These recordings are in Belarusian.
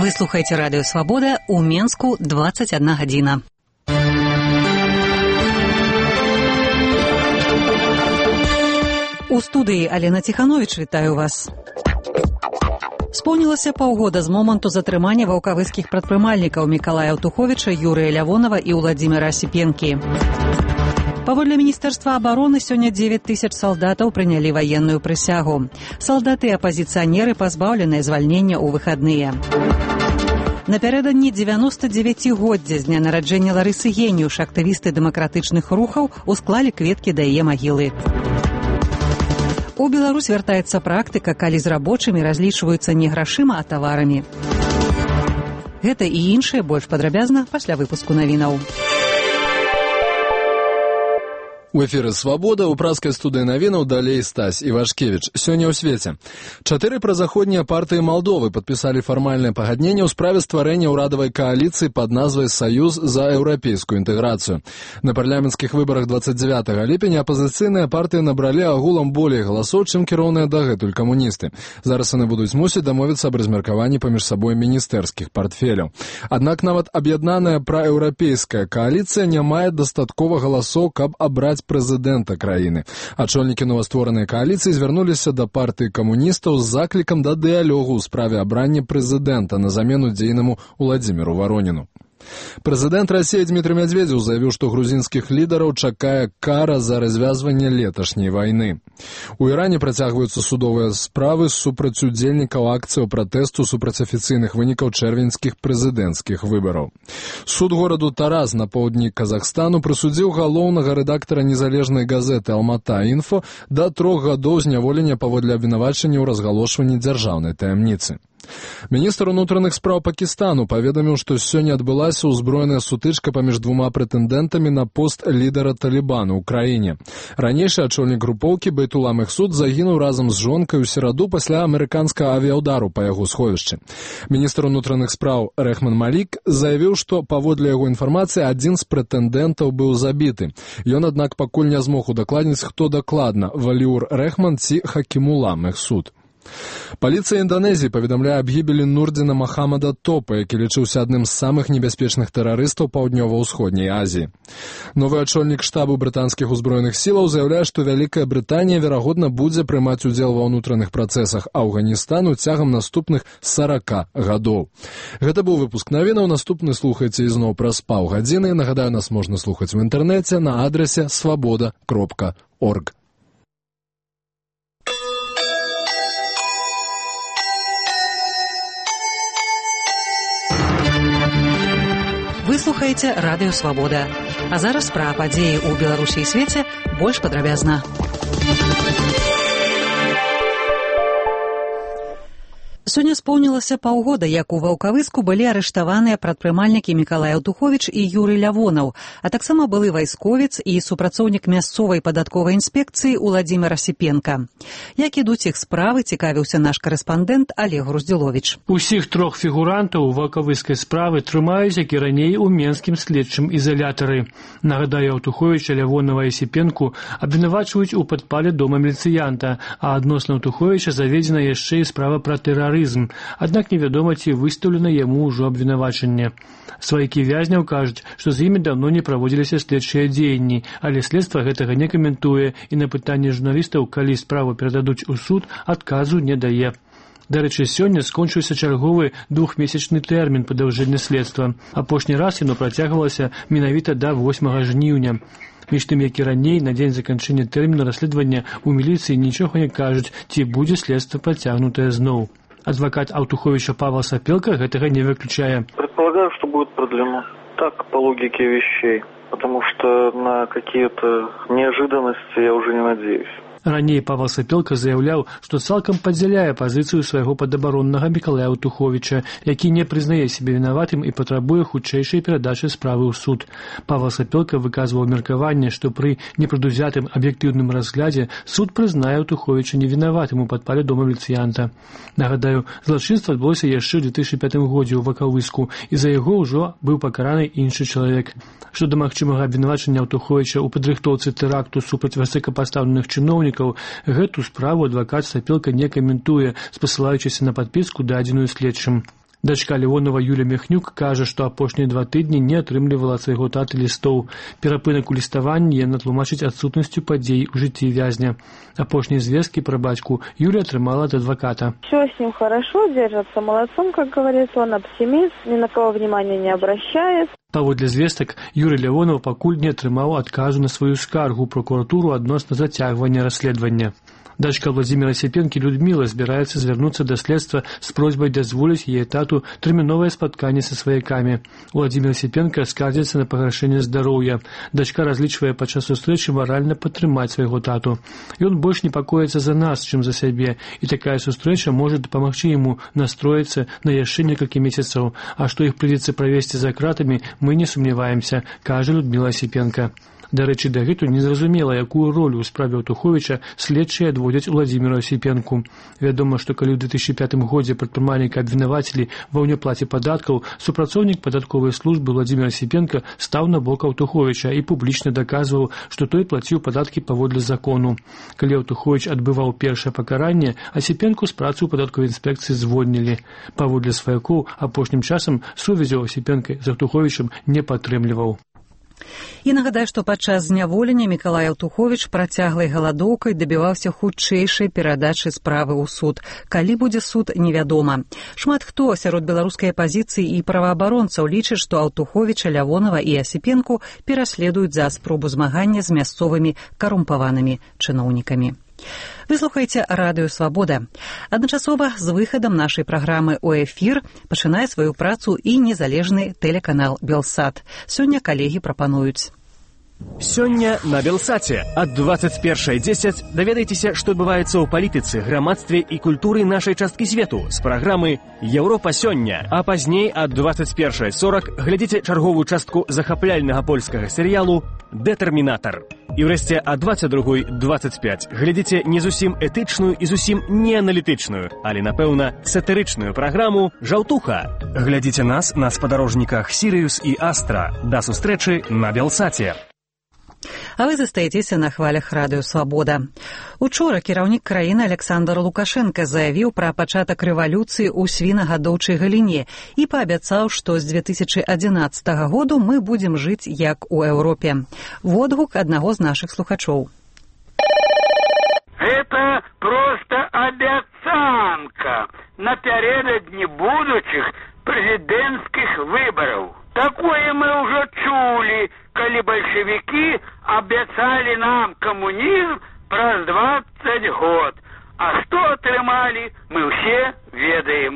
Вы слухаете радио «Свобода», у Менску 21 гадзіна. У студыі Алена Ціхановіч, вітаю вас. Споўнілася паўгода з моманту затрымання ваўкавыскіх прадпрымальнікаў Мікалая Аўтуховіча, Юрыя Лявонава і Ўладзіміра Асіпенкі. Паводле Міністэрства абароны сёння 9 тысяч салдатаў прынялі ваенную прысягу. Салдаты і апазіцыянеры пазбаўленыя звальнення ў выхадныя. Напярэдадні 99-годдзя з дня нараджэння Ларысы Геніуш актывісты дэмакратычных рухаў усклалі кветкі да яе магілы. У Беларусь вяртаецца практыка, калі з рабочымі разлічваюцца не грашыма, а таварамі. Гэта і іншае больш падрабязна пасля выпуску навінаў. У эфіры «Свабода», у праскай студыі навінаў далей Стась Івашкевіч. Сёння ў свеце. 4 празаходнія партыі Малдовы падпісалі фармальнае пагадненне ў справе стварэння ўрадавай кааліцыі пад назвай «Саюз за еўрапейскую інтэграцыю». На парламенцкіх выбарах 29 ліпеня апазіцыйныя партыі набралі агулам болей галасоў, чым кіроўныя дагэтуль камуністы. Зараз яны будуць мусіць дамовіцца аб размеркаванні паміж сабой міністэрскіх партфеляў. Аднак нават аб'яднаная праеўрапейская кааліцыя не мае дастаткова галасоў, каб абраць прэзідэнта краіны. Ачольнікі новастворанай кааліцыі звярнуліся да партыі камуністаў з заклікам да дыялогу ў справе абрання прэзідэнта на замену дзейнаму Уладзіміру Вароніну. Прэзідэнт Расіі Дмітрый Мядзведзеў заявіў, што грузінскіх лідараў чакае кара за развязванне леташняй вайны. У Іране працягваюцца судовыя справы супраць удзельнікаў акцыяў пратэсту супраць афіцыйных вынікаў чэрвеньскіх прэзідэнцкіх выбараў. Суд гораду Тараз на поўдні Казахстану прысудзіў галоўнага рэдактара незалежнай газеты «Алмата-Інфо» да 3 гадоў зняволення паводле абвінавачання ў разгалошванні дзяржаўнай таямніцы. Міністр унутраных спраў Пакістану паведаміў, што сёння адбылася ўзброеная сутычка паміж двума прэтэндэнтамі на пост лідара Талібану ў краіне. Ранейшы ачольнік групоўкі Байтула Мехсуд загінуў разам з жонкай у сераду пасля амерыканскага авіяўдару па яго сховішчы. Міністр унутраных спраў Рэхман Малік заявіў, што паводле яго інфармацыі адзін з прэтэндэнтаў быў забіты. Ён, аднак, пакуль не змог удакладніць, хто дакладна – Валіур Рэхман ці Хакімула Мехсуд. Паліцыя Інданезіі паведамляе аб гібелі Нурдзіна Махамада Топа, які лічыўся адным з самых небяспечных тэрарыстаў паўднёва-ўсходняй Азіі. Новы ачольнік штабу брытанскіх узброеных сілаў заяўляе, што Вялікая Брытанія, верагодна, будзе прымаць удзел ва ўнутраных працэсах Афганістану цягам наступных 40 гадоў. Гэта быў выпуск навінаў, наступны слухайце ізноў праз паўгадзіны. Нагадаю, нас можна слухаць у інтэрнэце на адрасе svoboda.org. Вы слухаеце радыё «Свабода». А зараз пра падзеі ў Беларусі і свеце больш падрабязна. Сёння споўнілася паўгода, як у Ваўкавыску былі арыштаваныя прадпрымальнікі Мікалай Аўтуховіч і Юрый Лявонаў, а таксама былы вайсковец і супрацоўнік мясцовай падатковай інспекцыі Уладзімір Асіпенка. Як ідуць іх справы, цікавіўся наш карэспандэнт Олег Груздзіловіч. Усіх 3 фігурантаў ваўкавыскай справы трымаюць, як і раней, у менскім следчым ізалятары. Нагадаю, Аўтуховіча, Лявонава і Асіпенку абвінавачваюць у падпале дома міліцыянта, а адносна Аўтуховіча заведзена яшчэ і справа пра тэрарызм. Аднак невядома, ці выстаўлена яму ўжо абвінавачанне. Сваякі вязняў кажуць, што з імі даўно не праводзіліся следчыя дзеянні, але следства гэтага не каментуе і на пытанне журналістаў, калі справу перададуць у суд, адказу не дае. Дарэчы, сёння скончыўся чарговы 2-месячны тэрмін падаўжэння следства. Апошні раз яно працягвалася менавіта да 8 жніўня. Між тым, як і раней, на дзень заканчэння тэрміну расследавання у міліцыі нічога не кажуць, ці будзе следства працягнутае зноў. Адвокат Аўтуховича Павел Сапелка гэтага не выключае. Предполагаю, что будет продлено. Так, по логике вещей. Потому что на какие-то неожиданности я уже не надеюсь. Раней Павел Сапелка заяўляў, што цалкам падзяляе пазіцыю свайго падабароннага Мікалая Аўтуховіча, які не прызнае сябе вінаватым і патрабуе хутчэйшай перадачы справы ў суд. Павел Сапелка выказваў меркаванне, што пры непрадузятым аб'ектыўным разглядзе суд прызнае Аўтуховіча невінаватым у падпале дома міліцыянта. Нагадаю, злачынства адбылося яшчэ ў 2005 годзе ў Ваўкавыску, і за яго ўжо быў пакараны іншы чалавек. Што да магчымага абвінавачання Аўтуховіча ў падрыхтоўцы тэракту супраць высокапастаўленых чыноўнікаў, гэту справу адвакат Сапелка не каментуе, спасылаючыся на падпіску, дадзеную следчым. Дачка Леонова Юля Мехнюк кажа, што апошнія 2 тыдні не атрымлівала ад свайго таты лістоў. Перапынак у ліставанні яна тлумачыць адсутнасцю падзей у жыцці вязня. Апошнія звесткі пра бацьку Юля атрымала ад адваката. Все с ним хорошо, держится молодцом, как говорится, он оптимист, ни на кого внимания не обращает. Паводле звестак, Юрый Лявонов пакуль не атрымаў адказу на сваю скаргу ў прокуратуру адносна зацягвання расследавання. Дачка Владимира Сипенки Людмила збіраецца звярнуцца да следства з просьбай дазволіць яе тату тэрміновае спатканне са сваякамі. Владимир Сипенко скардзіцца на пагаршэнне здароўя. Дачка разлічвае падчас сустрэчы маральна падтрымаць свайго тату. Ён больш непакоіцца за нас, чым за сябе, і такая сустрэча можа дапамагчы яму настроіцца на яшчэ некалькі месяцаў, а што іх прыйдзецца правесці за кратамі, мы не сумняваемся, кажа Людмила Сипенко. Дарэчы, дагэтуль незразумела, якую ролю ў справе Аўтуховіча следчыя адводзяць Владзіміру Асіпенку. Вядома, што калі ў 2005 годзе прадпрымальніка абвінавацілі ва ўняплаце падаткаў, супрацоўнік падатковай службы Владзімір Асіпенка стаў на бок Аўтуховіча і публічна даказваў, што той плаціў падаткі паводле закону. Калі Аўтуховіч адбываў першае пакаранне, Асіпенку з працы ў падатковай інспекцыі звольнілі. Паводле сваякоў, апошнім часам сувязі Асіпенка з Аўтуховічам не падтрымліваў. І нагадаю, што падчас зняволення Мікалай Аўтуховіч працяглай галадоўкай дабіваўся хутчэйшай перадачы справы ў суд. Калі будзе суд, невядома. Шмат хто сярод беларускай апазіцыі і праваабаронцаў лічыць, што Аўтуховіча, Лявонова і Асіпенку пераследуюць за спробу змагання з мясцовымі карумпаванымі чыноўнікамі. Вы слухаеце Радыё Свабода. Адначасова з выхадам нашай праграмы ў эфір пачынае сваю працу і незалежны тэлеканал Белсат. Сёння калегі прапануюць. Сёння на Белсаце ад 21:10 даведайцеся, што адбываецца ў палітыцы, грамадстве і культуры нашай часткі свету з праграмы «Еўропа сёння». А пазней ад 21:40 глядзіце чарговую частку захапляльнага польскага серыялу «Дэтэрмінатар». І ўрэшце ад 22:25 глядзіце не зусім этычную і зусім не аналітычную, але, напэўна, сатырычную праграму «Жаўтуха». Глядзіце нас на спадарожніках «Сірыюс» і «Астра». Да сустрэчы на Белсаце. А вы застаецеся на хвалях Радыё Свабода. Учора кіраўнік краіны Александр Лукашенко заявіў пра пачатак рэвалюцыі ў свінагадоўчай галіне і паабяцаў, што з 2011 году мы будзем жыць як у Еўропе. Водгук аднаго з нашых слухачоў. Это просто обяцанка напярэдадні будучых прэзідэнцкіх выбараў. Такое мы ўжо чулі, калі бальшавікі абяцалі нам камунізм праз 20 год. А што атрымалі, мы ўсе ведаем.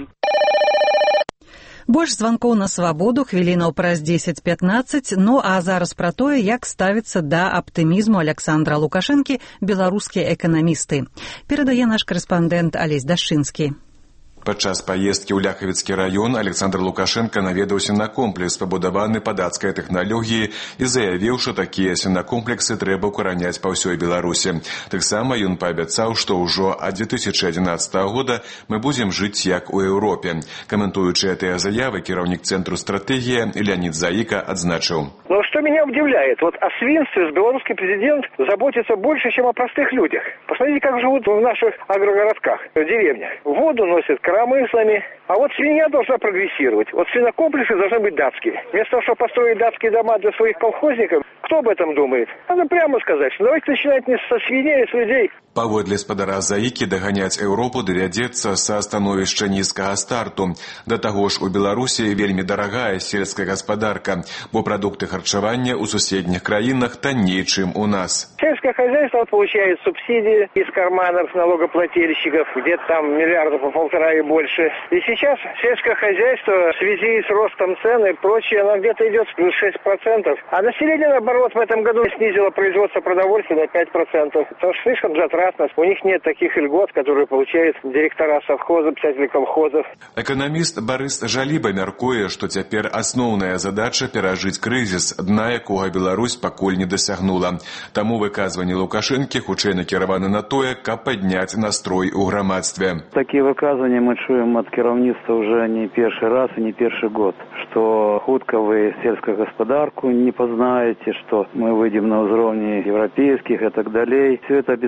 Больш званкоў на свабоду хвілінаў праз 10-15, ну а зараз пра тое, як ставіцца да аптымізму Александра Лукашэнкі беларускія эканамісты. Перадае наш карэспандэнт Алесь Дашчынскі. Падчас паездкі ў Ляхавіцкі раён Александр Лукашенко наведаўся на комплекс, пабудаваны па дацкай тэхналогіі, і заявіў, што такія свінакомплексы трэба ўкараняць па ўсёй Беларусі. Таксама ён паабяцаў, што ўжо ад 2011 года мы будзем жыць як у Еўропе. Каментуючы гэтыя заявы, кіраўнік цэнтру стратэгія Леонид Заика адзначыў. Но что меня удивляет, вот о свинстве белорусский президент заботится больше, чем о простых людях. Посмотрите, как живут в наших агрогородках, в деревнях. Воду носят коромыслами, а вот свинья должна прогрессировать. Вот свинокомплексы должны быть датскими. Вместо того, чтобы построить датские дома для своих колхозников, кто об этом думает? Надо прямо сказать, что давайте начинать не со свиней, а с людей. Паводле спадара Заікі даганяць Еўропу давядзецца са становішча нізкага старту. Да таго ж у Беларусі вельмі дарагая сельская гаспадарка, бо прадукты харчавання ў суседніх краінах танней, чым у нас. Сельское хозяйство получает субсидии из карманов налогоплательщиков, где-то там миллиарда по 1,5 и больше. И сейчас сельское хозяйство в связи с ростом цен и прочее, оно где-то идет плюс 6%. А население, наоборот, в этом году снизило производство продовольствия на 5%. Потому что слишком затратно. У них нет таких льгот, которые получают директора совхоза, писатели колхозов. Эканаміст Барыс Жаліба мяркуе, што цяпер асноўная задача перажыць крызіс, дна якога Беларусь пакуль не дасягнула. Таму выказванні Лукашэнкі хутчэй накіраваны на тое, каб падняць настрой у грамадстве. Такие выказванні мы чуем от кіраўніцтва уже не першы раз и не першы год, что хутка вы сельскую гаспадарку не познаете, что мы выйдем на уровне европейских и так далее. Все это обещается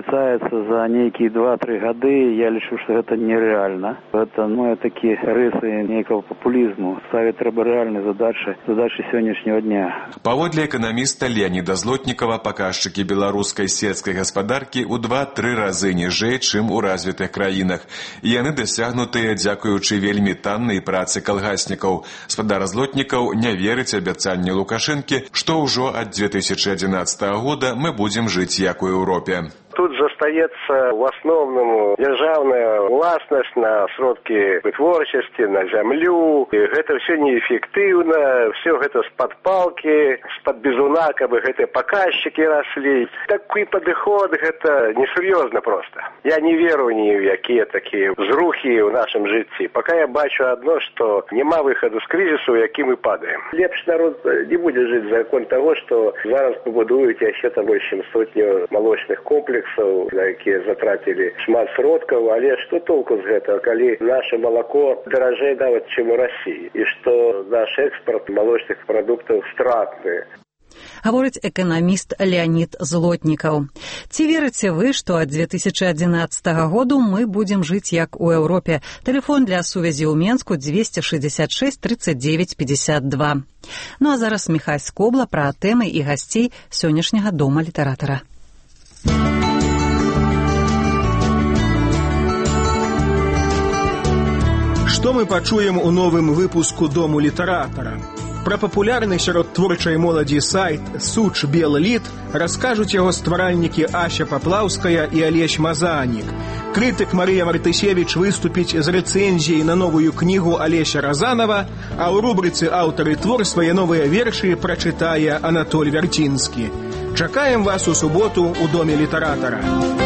за некие 2-3 годы, я лічу, что это нереально. Это, такие рысы некого популизму. Ставить треба реальные задачи сегодняшнего дня. Паводле экономиста Леонида Злотникова, показчики белорусской сельской господарки у 2-3 разы ніжэй, чым у развитых краінах. І яны дасягнутыя дзякуючы вельмі таннай працы калгаснікаў. Спадар Злотнікаў не верыць абяцанню Лукашэнкі, што ўжо ад 2011 года мы будем жить як у Европе. Тут застаецца в основном державная власность на сродки вытворчасці, на зямлю. И это все неэффективно, все это с-под палки, с-под бизуна, кабы гэтыя показчики росли. Такой подход, это несерьезно просто. Я не верю ни в какие такие взрухи в нашем житті. Пока я бачу одно, что нема выходу с кризису, в який мы падаем. Лепш народ не будет жить за кон того, что зараз побудують еще там больше сотню молочных комплексов, на якія затратили шмат сродкаў, але што толку з гэтага, калі наше молоко даражэй нават, чым у России, і што наш экспорт молочных продуктаў стратны. Гаворыць эканаміст Леонид Злотнікаў. Ці верыце вы, што ад 2011 году мы будзем жыць як у Еўропе? Тэлефон для сувязі ў Менску 266 39 52. Ну а зараз Міхась Скобла пра тэмы і гасцей сённяшняга дома літаратара. Што мы пачуем у новым выпуску Дому літаратара? Пра папулярны сярод творчай моладзі сайт «Суч Белліт» раскажуць яго стваральнікі Ася Паплаўская і Алесь Мазанік. Крытык Марыя Мартысевіч выступіць з рэцэнзіяй на новую кнігу Алеся Разанова, а ў рубрыцы «Аўтары твор» свае новыя вершы прачытае Анатоль Вярцінскі. Чакаем вас у суботу ў Доме літаратара.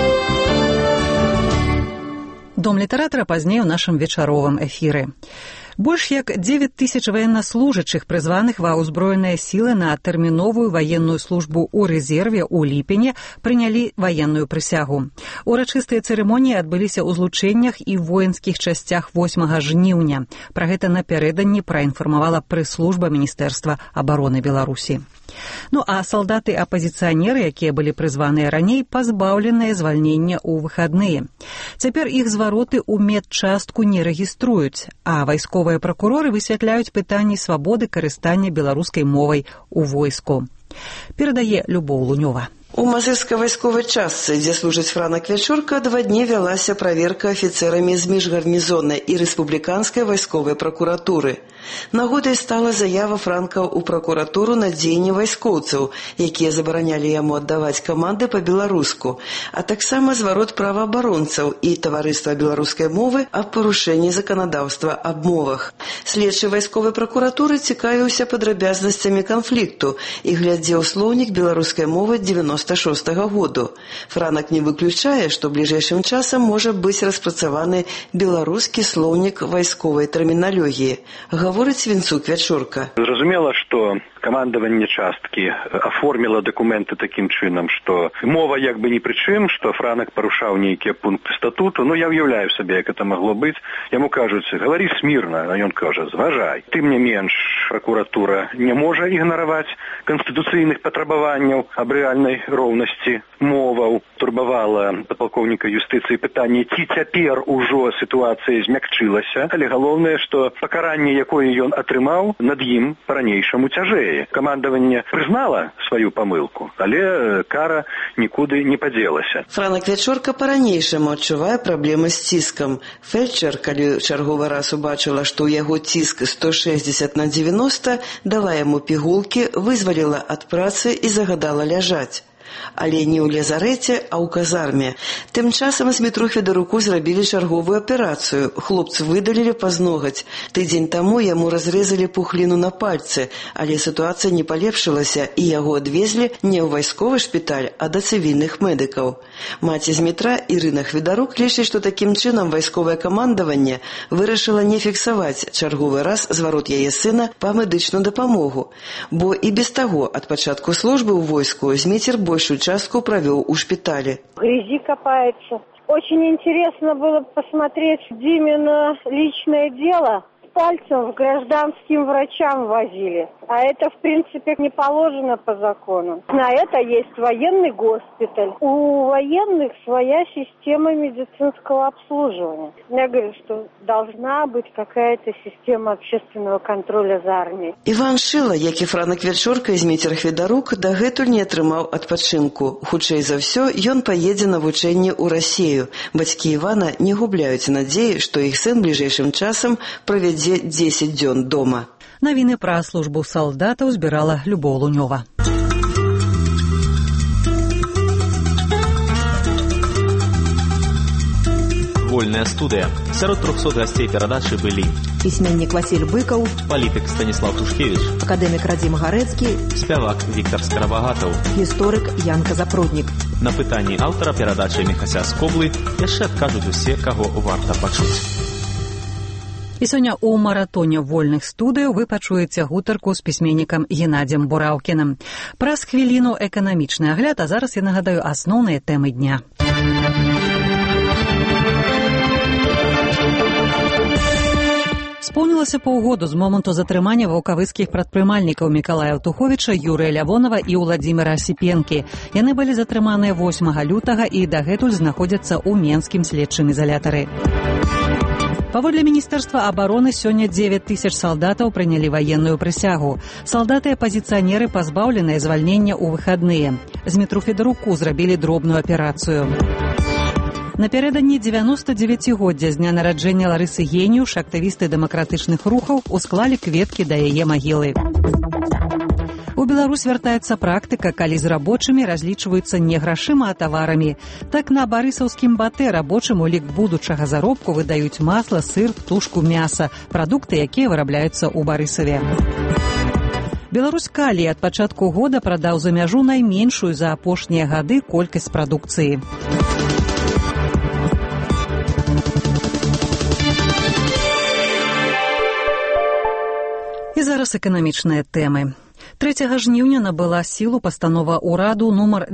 Дом літаратара пазней у нашым вечаровым эфіры. Больш як 9 тысяч военнослужачых, прызваных ва ўзброеныя сілы на тэрміновую ваенную службу ў рэзерве ў ліпені, прынялі ваенную прысягу. Урачыстыя цырымоніі адбыліся ў злучэннях і воінскіх часцях 8 жніўня. Пра гэта напярэдадні праінфармавала прэс-служба Міністэрства абароны Беларусі. Ну а салдаты-апазіцыянеры, якія былі прызваныя раней, пазбаўленыя звальнення ў выхадныя. Цяпер іх звароты ў медчастку не рэгіструюць, а вайсковыя пракуроры высвятляюць пытанні свабоды карыстання беларускай мовай у войску. Перадае Любоў Лунёва. У Мазырскай вайсковай частцы, дзе служыць Франак Вячурка, 2 дні вялася праверка афіцэрамі з міжгарнізоннай і рэспубліканскай вайсковай пракуратуры. Нагодай стала заява Франка ў пракуратуру на дзеянні вайскоўцаў, якія забаранялі яму аддаваць каманды па-беларуску, а таксама зварот праваабаронцаў і таварыства беларускай мовы аб парушэнні заканадаўства аб мовах. Следчы вайсковай пракуратуры цікавіўся падрабязнасцямі канфлікту і глядзеў слоўнік беларускай мовы 96-го году. Франак не выключае, што бліжэйшым часам можа быць распрацаваны беларускі слоўнік вайсковай тэрміналогіі. Гаворыць Вінцук Вячурка. Зразумела, што камандаванне часткі аформіла дакументы такім чынам, што мова як бы ні пры чым, што Франак парушаў нейкія пункты статуту. Я ўяўляю сабе, як это магло быць. Яму кажуць, гавары смірна, а ён кажа, зважай. Тым не менш, пракуратура не можа ігнараваць канстытуцыйных патрабаванняў аб рэальнай роўнасці моваў. Турбавала палкоўніка юстыцыі пытанне, ці цяпер ужо сітуацыя змякчылася, але галоўнае, што пакаранне, якое ён атрымаў, над ім па-ранейшаму цяжэе. Камандаванне прызнала сваю памылку, але кара нікуды не падзелася. Франак Вячурка па-ранейшаму адчувае праблемы з ціскам. Фельчар, калі чарговы раз убачыла, што ў яго ціск 160/90, дала яму пігулкі, вызваліла ад працы і загадала ляжаць. Але не ў лазарэце, а ў казарме. Тым часам з метро Федаруку зрабілі чарговую аперацыю. Хлопцы выдалілі пазногаць. Тыдзень таму яму разрэзалі пухліну на пальцы, але сітуацыя не палепшылася, і яго адвезлі не ў вайсковы шпіталь, а да цывільных медыкаў. Маці з метра Ірына Федарук лічыць, што такім чынам вайсковае камандаванне вырашыла не фіксаваць чарговы раз зварот яе сына па медычную дапамогу, бо і без таго ад пачатку службы ў войску Зміцер большую частку провел у шпитале. В грязи копается. Очень интересно было посмотреть Димина личное дело. пальцем гражданским врачам возили. А это, в принципе, не положено по закону. На это есть военный госпиталь. У военных своя система медицинского обслуживания. Я говорю, что должна быть какая-то система общественного контроля за армией. Іван Шила, як і Франак Вячорка з Міцерах Відарук, дагэтуль не атрымаў адпачынку. Хутчэй за ўсё, ён паедзе на вучэнне ў Расію. Бацькі Івана не губляюць надзеі, што іх сын бліжэйшым часам правядзе 10 дзён дома. Навіны пра службу салдатаў збірала Любоў Лунёва. Вольная студыя. Сярод 300 гасцей перадачы былі пісьменнік Васіль Быкаў, палітык Станіслав Тушкевіч, акадэмік Радзім Гарэцкі, спявак Віктар Скарабагатаў, гісторык Янка Запруднік. На пытанні аўтара перадачы Міхася Скоблы яшчэ адкажуць усе, каго варта пачуць. І сёння ў маратоне вольных студыяў вы пачуеце гутарку з пісьменнікам Геннадзем Бураўкіным. Праз хвіліну эканамічны агляд, а зараз я нагадаю асноўныя тэмы дня. Споўнілася паўгоду з моманту затрымання ваўкавыскіх прадпрымальнікаў Мікалая Аўтуховіча, Юрыя Лявонава і Ўладзіміра Асіпенкі. Яны былі затрыманыя 8 лютага і дагэтуль знаходзяцца ў менскім следчым изолятары. Паводле Міністэрства абароны сёння 9 тысяч салдатаў прынялі ваенную прысягу. Салдаты-апазіцыянеры пазбаўленыя звальнення ў выхадныя. З метро Федаруку зрабілі дробную аперацыю. Напярэдадні 99-годдзя з дня нараджэння Ларысы Геніуш актывісты дэмакратычных рухаў усклалі кветкі да яе магілы. У Беларусь вяртаецца практыка, калі з рабочымі разлічваюцца не грашыма, а таварамі. Так на барысаўскім батэ рабочым у лік будучага заробку выдаюць масла, сыр, птушку, мяса, прадукты, якія вырабляюцца ў Барысаве. Беларусь Калій ад пачатку года прадаў за мяжу найменшую за апошнія гады колькасць прадукцыі. І зараз эканамічныя тэмы. 3 жніўня набыла сілу пастанова ўраду нумар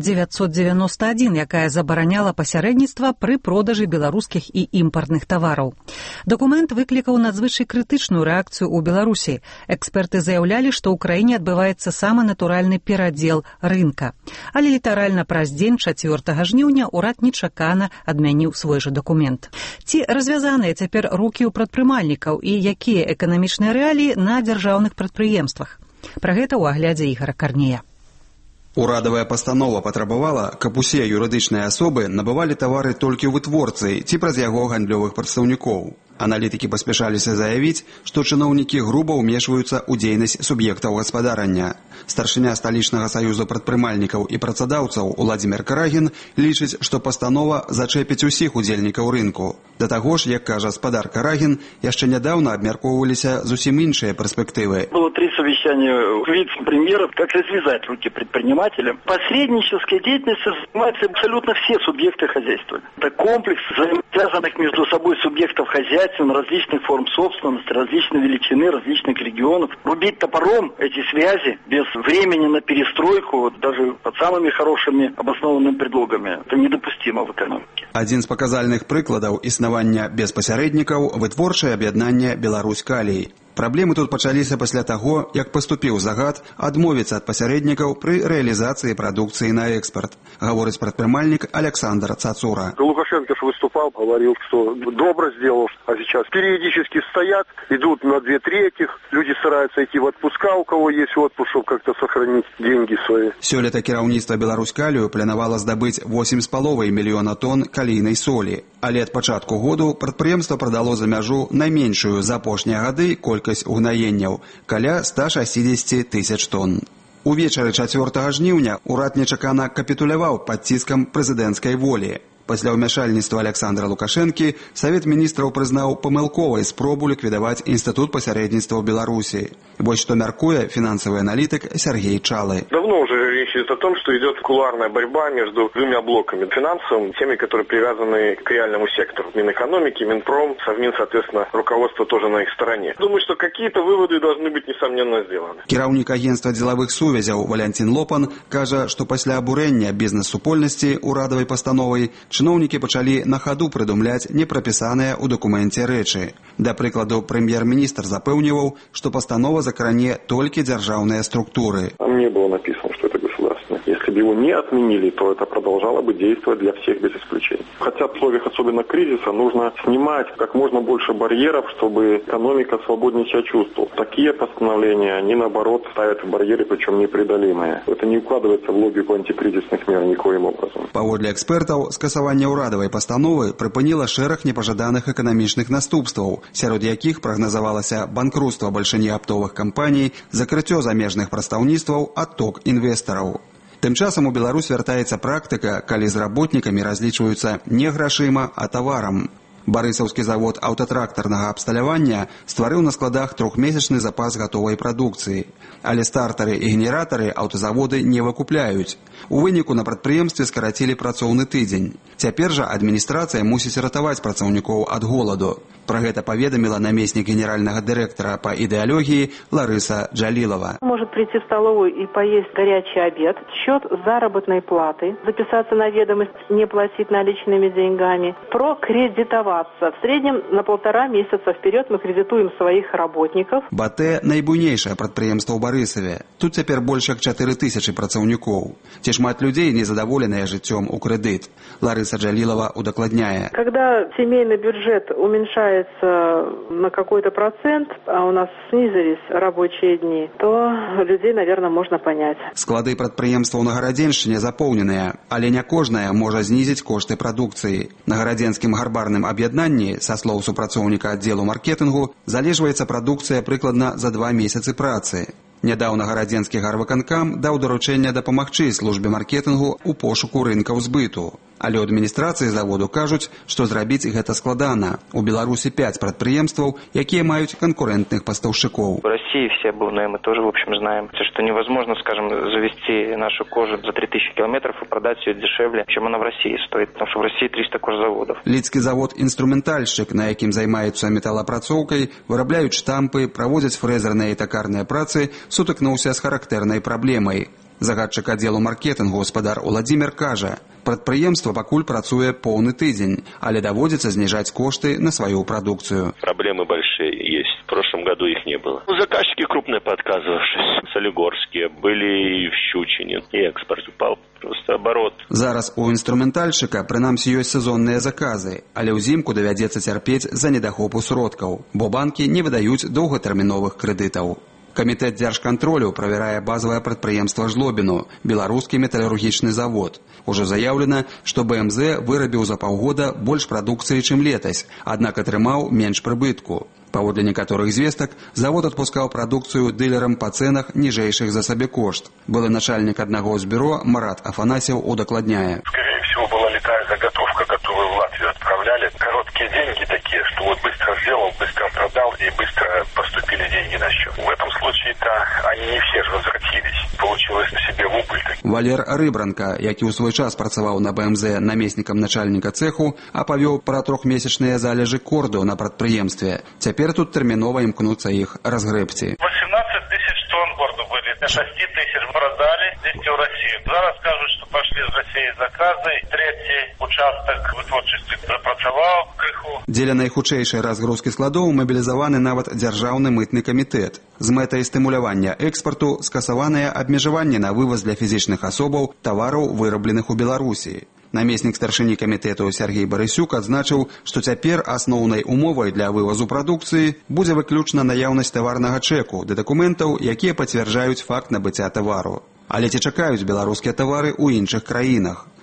991, якая забараняла пасярэдніцтва пры продажы беларускіх і імпартных тавараў. Дакумент выклікаў надзвычай крытычную рэакцыю ў Беларусі. Эксперты заяўлялі, што ў краіне адбываецца самы натуральны перадзел рынка. Але літаральна праз дзень 4 жніўня ўрад нечакана адмяніў свой жа дакумент. Ці развязаныя цяпер рукі ў прадпрымальнікаў і якія эканамічныя рэаліі на дзяржаўных прадпрыемствах? Пра гэта ў аглядзе Ігара Карнея. Урадавая пастанова патрабавала, каб усе юрыдычныя асобы набывалі тавары толькі ў вытворцы ці праз яго гандлёвых прадстаўнікоў. Аналітыкі паспяшаліся заявіць, што чыноўнікі груба ўмешваюцца ў дзейнасць суб'ектаў гаспадарання. Старшыня сталічнага саюзу прадпрымальнікаў і працадаўцаў Уладзімір Карагін лічыць, што пастанова зачэпіць усіх удзельнікаў рынку. Да таго ж, як кажа спадар Карагін, яшчэ нядаўна абмяркоўваліся зусім іншыя перспектывы. Было 3 совещания вице-премьеров, как развязать руки предпринимателям. Посреднической деятельностью занимаются абсолютно все субъекты хозяйства. Это комплекс взаимосвязанных между собой субъектов хозяйства, различных форм собственности, различной величины, различных регионов. Рубить топором эти связи без времени на перестройку, даже под самыми хорошими обоснованными предлогами, это недопустимо в экономике. Адзін з паказальных прыкладаў існавання без пасярэднікаў – вытворчае аб'яднанне «Беларусь Калій». Праблемы тут пачаліся пасля таго, як паступіў загад адмовіцца ад пасярэднікаў пры рэалізацыі прадукцыі на экспорт, гаворыць прадпрымальнік Александр Цацура. Лукашенко же выступал, говорил, что добро сделал, а сейчас периодически стоят, идут на 2/3, люди стараются идти в отпуска, у кого есть отпуск, чтобы как-то сохранить деньги свои. Сёлета кіраўніцтва Беларусь Калію планавала здабыць 8,5 мільёна тонн калійнай солі, але ад пачатку году прадпрыемства прадало за мяжу найменшую за апошнія гады колькасць угнаенняў – каля 160 тысяч тонн. Увечары 4 жніўня урад нечакана капітуляваў пад ціскам прэзідэнцкай волі. Пасля ўмяшальніцтва Александра Лукашэнкі Савет міністраў прызнаў памылковай спробу ліквідаваць інстытут пасярэдніцтва ў Беларусі. Вось што мяркуе фінансавы аналітык Сергей Чалы. Давно уже Речь идет о том, что идет кулуарная борьба между двумя блоками финансовыми, теми, которые привязаны к реальному сектору. Минэкономики, Минпром, Совмин, соответственно, руководство тоже на их стороне. Думаю, что какие-то выводы должны быть, несомненно, сделаны. Кіраўнік агентства дзелавых сувязяў Валянцін Лопан кажа, што пасля абурэння бізнес-супольнасці урадавай пастановай чыноўнікі пачалі на хаду прыдумляць непрапісаныя ў дакуменце рэчы. Да прыкладу, прэм'ер-міністр запэўніваў, што пастанова закране толькі дзяржаўныя структуры. Там не было написано, что это государственное. Если бы его не отменили, то это продолжало бы действовать для всех без исключения. Хотя в условиях особенно кризиса нужно снимать как можно больше барьеров, чтобы экономика свободнее себя чувствовала. Такие постановления, они наоборот ставят барьеры, причем непреодолимые. Это не укладывается в логику антикризисных мер никоим образом. Паводле экспертаў, скасаванне ўрадавай пастановы прыпыніла шэраг непажаданых эканамічных наступстваў, сярод якіх прагназавалася банкрутства бальшыні аптовых кампаній, закрыццё замежных прадстаўніцтваў, адток інвестараў. Тым часам у Беларусь вяртаецца практыка, калі з работнікамі разлічваюцца не грашыма, а таварам. Барысаўскі завод аўтатрактарнага абсталявання стварыў на складах трохмесячны запас гатовай прадукцыі. Але стартары і генератары аўтазаводы не выкупляюць. У выніку на прадпрыемстве скарацілі працоўны тыдзень. Цяпер жа адміністрацыя мусіць ратаваць працаўнікоў ад голаду. Пра гэта паведаміла намеснік генеральнага дырэктара па ідэалогіі Ларыса Джалилова. Может прийти в столовую и поесть горячий обед, счет заработной платы, записаться на ведомость, не платить наличными деньгами, прокредитоваться. В среднем на 1,5 месяца вперед мы кредитуем своих работников. БАТЭ – найбуйнейшае прадпрыемства ў Барысаве. Тут цяпер больш як 4000 працаўнікоў. Ці шмат людзей незадаволеныя жыццём у крэдыт. Ларыса Джалилова удакладняе. Когда семейный бюджет уменьшается на какой-то процент, а у нас снизились рабочие дни, то людей, наверное, можно понять. Склады прадпрыемстваў на Гарадзеншчыне запоўненыя, але не кожная можа знізіць кошты прадукцыі. На гарадзенскім гарбарным аб'яднанні, са слоў супрацоўніка аддзелу маркетынгу, залежваецца прадукцыя прыкладна за 2 месяцы працы. Нядаўна гарадзенскі гарвыканкам даў даручэнне дапамагчы службе маркетынгу ў пошуку рынкаў збыту. Але ў адміністрацыі заводу кажуць, што зрабіць гэта складана. У Беларусі 5 прадпрыемстваў, якія маюць конкурентных поставщиков. В России все обувные мы тоже, в общем, знаем, что невозможно, скажем, завести нашу кожу за 3000 километров и продать ее дешевле, чем она в России стоит, потому что в России 300 кожзаводов. Лідскі завод «Інструментальшчык», на якім займаюцца металапрацоўкай, вырабляюць штампы, праводзяць фрэзерныя і такарныя працы, сутыкнуўся з характэрнай праблемай. Загадчык аддзелу маркетынгу гаспадар Уладзімір кажа, прадпрыемства пакуль працуе поўны тыдзень, але даводзіцца зніжаць кошты на свою продукцию. Проблемы большие есть. В прошлом году их не было. Заказчики крупные подказывавшись. Солигорские были и в Щучине. И экспорт упал. Просто оборот. Зараз у інструментальшчыка прынамсі ёсць сезонныя заказы, але ўзімку давядзецца цярпець за недахопу сродкаў, бо банкі не выдаюць доўгатэрміновых крэдытаў. Камітэт дзяржкантролю правярае базавае прадпрыемства Жлобіну, беларускі металургічны завод. Ужо заяўлена, што БМЗ вырабіў за паўгода больш прадукцыі, чым летась, аднак атрымаў менш прыбытку. Паводле некаторых звестак, завод адпускаў прадукцыю дылерам па цэнах ніжэйшых за сабекошт. Былы начальнік аднаго з бюро Марат Афанасьев удакладняе. Скорее всего, была летая заготовка, которую в Латвию отправляли. Короткие деньги такие, что вот быстро сделал, быстро продал и быстро поступили деньги на счет. В этом случае-то они не все же возвратились. Получилось на себе убыль. Валер Рыбранка, які ў свой час працаваў на БМЗ намеснікам начальніка цеху, апавёў пра трохмесячныя залежы корду на прадпрыемстве. Цяпер тут тэрмінова імкнуцца іх разгрэбці. 18 тысяч тонн корду были, 6 тысяч продали здесь в России. Зараз кажуть, что пошли из России заказы. Третий участок вытворчасці запрацаваў крыху. Дзеля найхутчэйшай разгрузкі складоў мабілізаваны нават дзяржаўны мытны камітэт. З мэтай стымулявання экспарту скасаваныя абмежаванні на вываз для фізічных асобаў тавараў, вырабленых у Беларусі. Намеснік старшыні камітэту Сергей Барысюк адзначыў, што цяпер асноўнай умовай для вывазу прадукцыі будзе выключна наяўнасць таварнага чэку ды дакументаў, якія пацвярджаюць факт набыцця тавару. Але ці чакаюць беларускія тавары ў іншых краінах?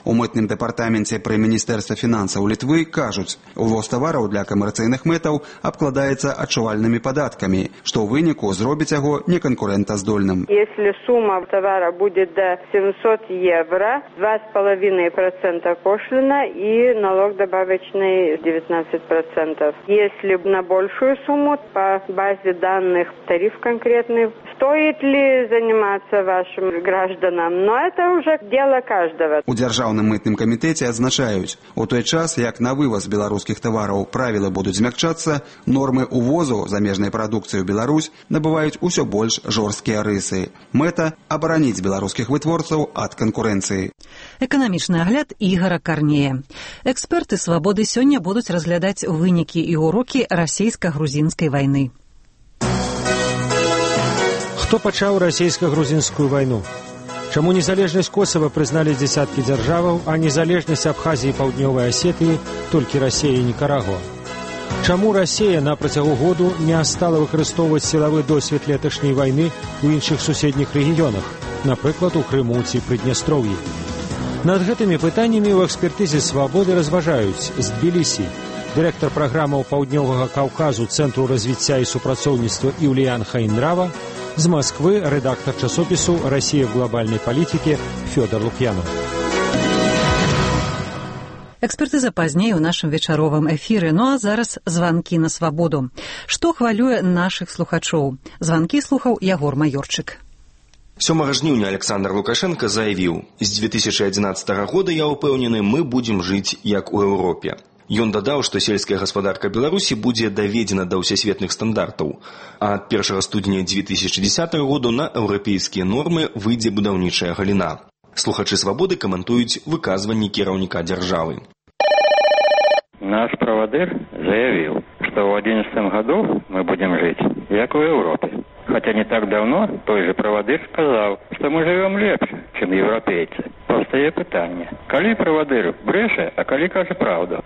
У мытным дэпартаменце пры міністэрстве фінансаў Літвы кажуць, увоз тавараў для камерцыйных мэтаў абкладаецца адчувальнымі падаткамі, што ў выніку зробіць яго неканкурэнтаздольным. Если сумма товара будет до 700 евро, 2,5% пошлина и налог добавочный 19%. Если на большую сумму, по базе данных тариф конкретный, стоит ли заниматься вашим гражданам? Но это уже дело каждого. У Дзяржаўным мытным камітэце адзначаюць, у той час, як на вываз беларускіх тавараў правілы будуць змякчацца, нормы увозу замежнай прадукцыі ў Беларусь набываюць усё больш жорсткія рысы. Мэта – абараніць беларускіх вытворцаў ад канкурэнцыі. Эканамічны агляд Ігара Карнея. Эксперты «Свабоды» сёння будуць разглядаць вынікі і урокі расійска-грузінскай вайны. Хто пачаў расійска-грузінскую вайну? Чаму незалежнасць Косава прызналі дзясяткі дзяржаваў, а незалежнасць Абхазіі і Паўднёвай Асетыі толькі Расія і Нікарагуа? Чаму Расія на працягу году не стала выкарыстоўваць сілавы досвед леташняй вайны ў іншых суседніх рэгіёнах, напрыклад, у Крыму ці Прыднястроўі? Над гэтымі пытаннямі ў экспертызе «Свабоды» разважаюць з Тбілісі дырэктар праграмаў Паўднёвага Каўказу Цэнтру развіцця і супрацоўніцтва Юліян Хайнрава, з Москвы редактор часопису «Россия в глобальной политике» Федор Лукьянов. Экспертыза пазней у нашым вечаровым эфіры. Ну а зараз званкі на свабоду. Што хвалюе нашых слухачоў? Званкі слухаў Ягор Майорчык. 7 жніўня Александр Лукашенко заявіў: «З 2011 года, я упэўнены, мы будзем жыць як у Еўропе». Ён дадаў, што сельская гаспадарка Беларусі будзе даведзена да ўсесветных стандартаў, а ад 1 студзеня 2010 году на еўрапейскія нормы выйдзе будаўнічая галіна. Слухачы «Свабоды» каментуюць выказванні кіраўніка дзяржавы. Наш правадыр заявил, что в 2011 году мы будем жить, как в Европе. Хотя не так давно той же правадыр сказал, что мы живем лепше, чем европейцы. Постає питання: коли правадыр бреше, а коли каже правду?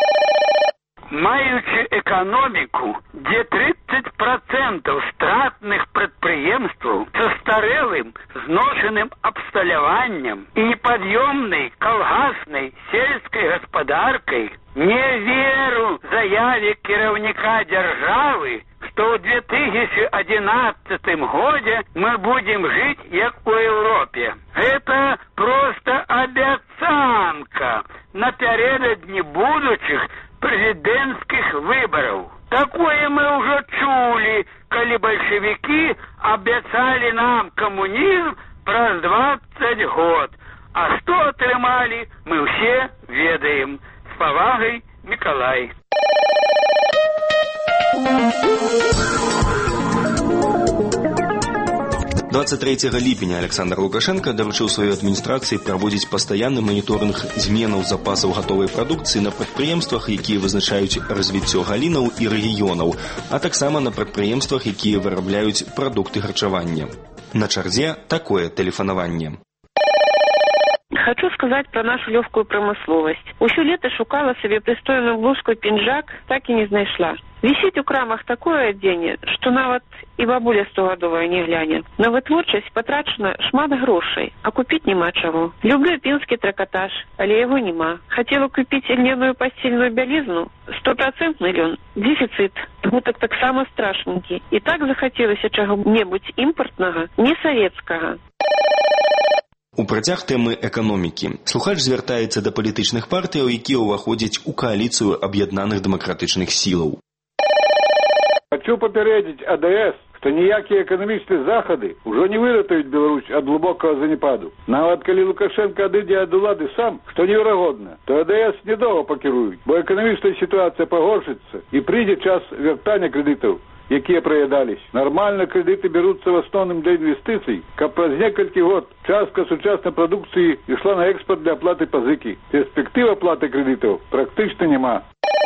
Маючи экономику, где 30% стратных прадпрыемстваў со старелым, зношенным абсталяваннем и неподъемной колгасной сельской господаркой, не веру заяве кіраўніка державы, что в 2011 году мы будем жить, как у Европе. Это просто обяцанка напередодні будущих президентских выборов. Такое мы уже чули, коли большевики обещали нам коммунизм праз 20 год. А что отрымали, мы все ведаем. С повагой, Миколай. 23 ліпеня Александр Лукашенко даручыў сваёй адміністрацыі праводзіць пастаянны маніторынг зменаў запасаў гатовай прадукцыі на прадпрыемствах, якія вызначаюць развіццё галінаў і рэгіёнаў, а таксама на прадпрыемствах, якія вырабляюць прадукты харчавання. На чарзе такое тэлефанаванне. Хочу сказать про нашу легкую промысловость. Усё лето шукала себе пристойную блузку пинжак, так и не знайшла. Висит у крамах такое адзенне, што нават і бабуля 100гадовая не гляне. На вытворчасць патрачана шмат грошай, а купіць няма чаго. Люблю пінскі тракатаж, але яго няма. Хацела купіць льняную пасцельную бялізну, 100% лён, дефіцыт, гутак таксама страшненькі. І так захацелася чаго-небудзь імпартнага, не савецкага. У працяг тэмы эканомікі слухач звяртаецца да палітычных партыяў, якія ўваходзяць у кааліцыю аб'яднаных дэмакратычных сілаў. Хочу попередить АДС, что ніякія эканамічныя захады ўжо не выратуюць Беларусь ад глубокага занепаду. Нават калі Лукашенко адыдзе ад улады сам, што неверагодна, то АДС недоўга пакіруюць, бо эканамічная сітуацыя пагоршыцца і прыйдзе час вяртання крэдытаў, якія праядались. Нормально кредиты берутся в основном для инвестиций, как праз некалькі год частка сучасной продукции ішла на экспорт для оплаты позыки. Перспектива оплаты кредитов практично нема.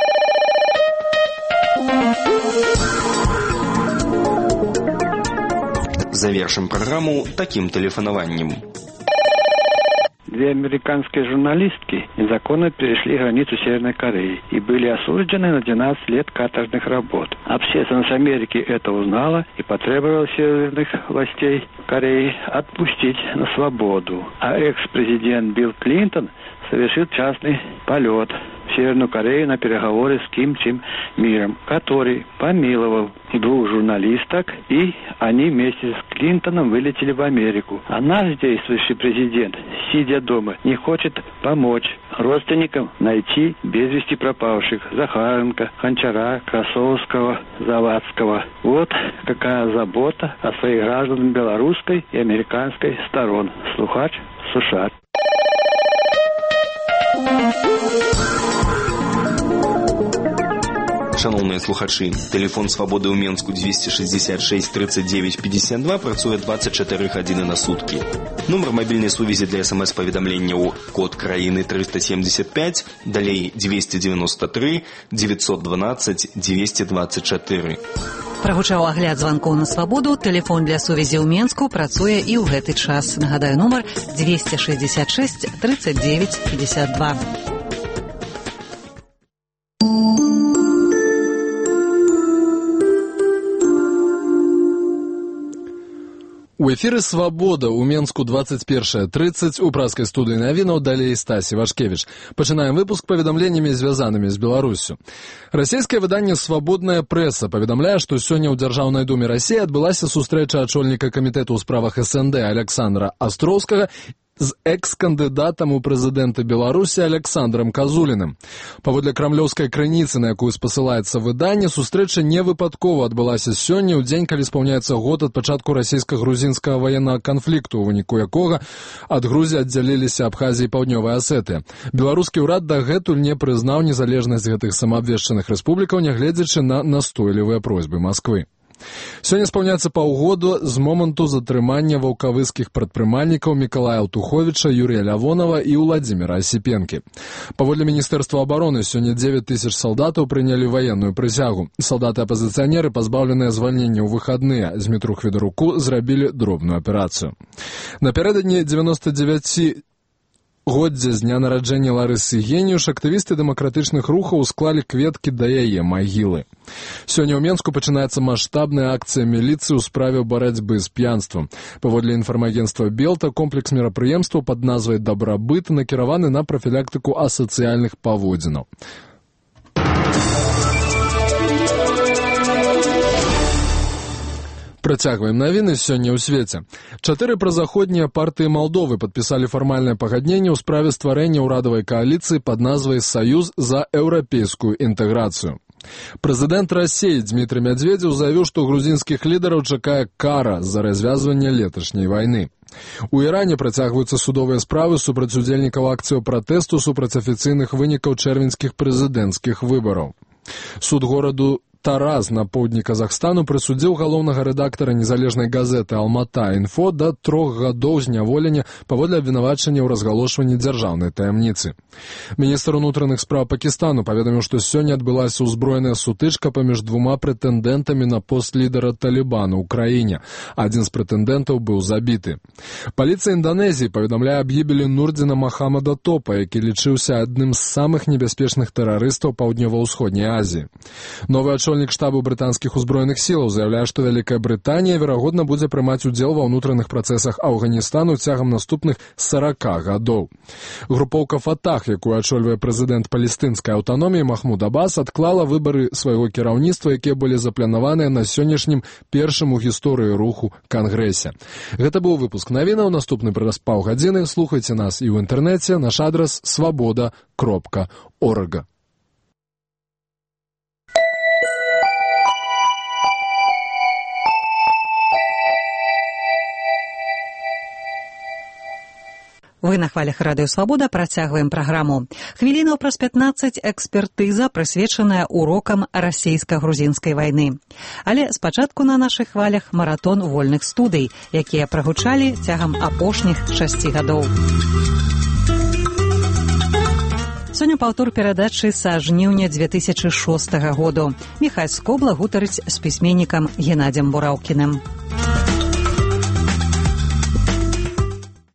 Завершим программу таким тэлефанаваннем. Две американские журналистки незаконно перешли границу Северной Кореи и были осуждены на 12 лет каторжных работ. Общественность Америки это узнала и потребовала северных властей Кореи отпустить на свободу. А экс-президент Билл Клинтон совершил частный полет в Северную Корею на переговоры с Ким Чен Иром, который помиловал 2 журналисток, и они вместе с Клинтоном вылетели в Америку. А наш действующий президент, сидя дома, не хочет помочь родственникам найти без вести пропавших Захаренко, Гончара, Красовского, Завадского. Вот какая забота о своих гражданах белорусской и американской сторон. Слухач Сушар. Шановныя слухачы, тэлефон свабоды ў Менску 266 39 52 працуе 24 гадзіны на суткі. Нумар мабільнай сувязі для смс-паведамленняў код краіны 375, далей 293 912 224. Прагучаў агляд званкоў на свабоду. Тэлефон для сувязі ў Менску працуе і ў гэты час. Нагадаю, нумар 266 39 52. У эфіры «Свабода» ў Менску 21:30 у праскай студыі навінаў далей Стасі Вашкевіч. Пачынаем выпуск паведамленнямі, звязанымі з Беларуссю. Расійскае выданне «Свабодная прэса» паведамляе, што сёння ў Дзяржаўнай думе Расіі адбылася сустрэча ачольніка камітэту ў справах СНД Александра Астроўскага з экс-кандыдатам у прэзідэнты Беларусі Александром Казуліным. Паводле крамлёўскай крыніцы, на якую спасылаецца выданне, сустрэча не выпадкова адбылася сёння, у дзень, калі спаўняецца год ад пачатку расійска-грузінскага ваеннага канфлікту, у выніку якога ад Грузіі аддзяліліся Абхазія і Паўднёвая Асетыя. Беларускі ўрад дагэтуль не прызнаў незалежнасць гэтых самаабвешчаных рэспублікаў, нягледзячы на настойлівыя просьбы Масквы. Сёння спаўняецца паўгоду з моманту затрымання ваўкавыскіх прадпрымальнікаў Мікалая Аўтуховіча, Юрыя Лявонава і Уладзіміра Асіпенкі. Паводле Міністэрства абароны, сёння 9 тысяч салдатаў прынялі ваенную прысягу. Салдаты-апазіцыянеры, пазбаўленыя звальнення ў выхадныя, з метру Хведаруку зрабілі дробную аперацыю. Напярэдадні 99 годдзя з дня нараджэння Ларысы Геніюш актывісты дэмакратычных рухаў склалі кветкі да яе магілы. Сёння ў Менску пачынаецца маштабная акцыя міліцыі ў справе барацьбы з п'янствам. Паводле інфармагенцтва Белта, комплекс мерапрыемстваў пад назвай «Дабрабыт» накіраваны на прафілактыку асацыяльных паводзінаў. Працягваем навіны сёння ў свеце. 4 празаходнія партыі Малдовы падпісалі фармальнае пагадненне ў справе стварэння ўрадавай кааліцыі пад назвай «Саюз за еўрапейскую інтэграцыю». Прэзідэнт Расіі Дмітрый Мядзведзеў заявіў, што грузінскіх лідараў чакае кара за развязванне леташняй вайны. У Іране працягваюцца судовыя справы супраць удзельнікаў акцыяў пратэсту супраць афіцыйных вынікаў чэрвеньскіх прэзідэнцкіх выбараў. Суд гораду Тараз на поўдні Казахстану прысудзіў галоўнага рэдактара незалежнай газеты «Алмата-Інфо» да 3 гадоў зняволення паводле абвінавачання ў разгалошванні дзяржаўнай таямніцы. Міністр унутраных спраў Пакістану паведаміў, што сёння адбылася ўзброеная сутычка паміж 2 прэтэндэнтамі на пост лідара Талібану ў краіне. Адзін з прэтэндэнтаў быў забіты. Паліцыя Інданезіі паведамляе аб гібелі Нурдзіна Махамада Топа, які лічыўся адным з самых небяспечных тэрарыстаў Паўднёва-ўсходняй Азіі. Новы ачольнік штабу брытанскіх узброеных сілаў заяўляе, што Вялікая Брытанія, верагодна, будзе прымаць удзел ва ўнутраных працэсах Афганістану цягам наступных 40 гадоў. Групоўка «Фатах», якую ачольвае прэзідэнт палестынскай аўтаноміі Махмуд Аббас, адклала выбары свайго кіраўніцтва, якія былі запланаваныя на сённяшнім першым у гісторыі руху кангрэсе. Гэта быў выпуск навінаў. Наступны праз паўгадзіны. Слухайце нас і ў інтэрнэце. Наш адрас svoboda.org. Вы на хвалях радыё «Свабода» працягваем праграму. Хвілінаў праз 15 экспертыза, прысвечаная урокам расійска-грузінскай вайны. Але спачатку на нашых хвалях маратон вольных студый, якія прагучалі цягам апошніх 6 гадоў. Сёння паўтор перадачы са жніўня 2006 году. Міхась Скобла гутарыць з пісьменнікам Геннадзем Бураўкіным.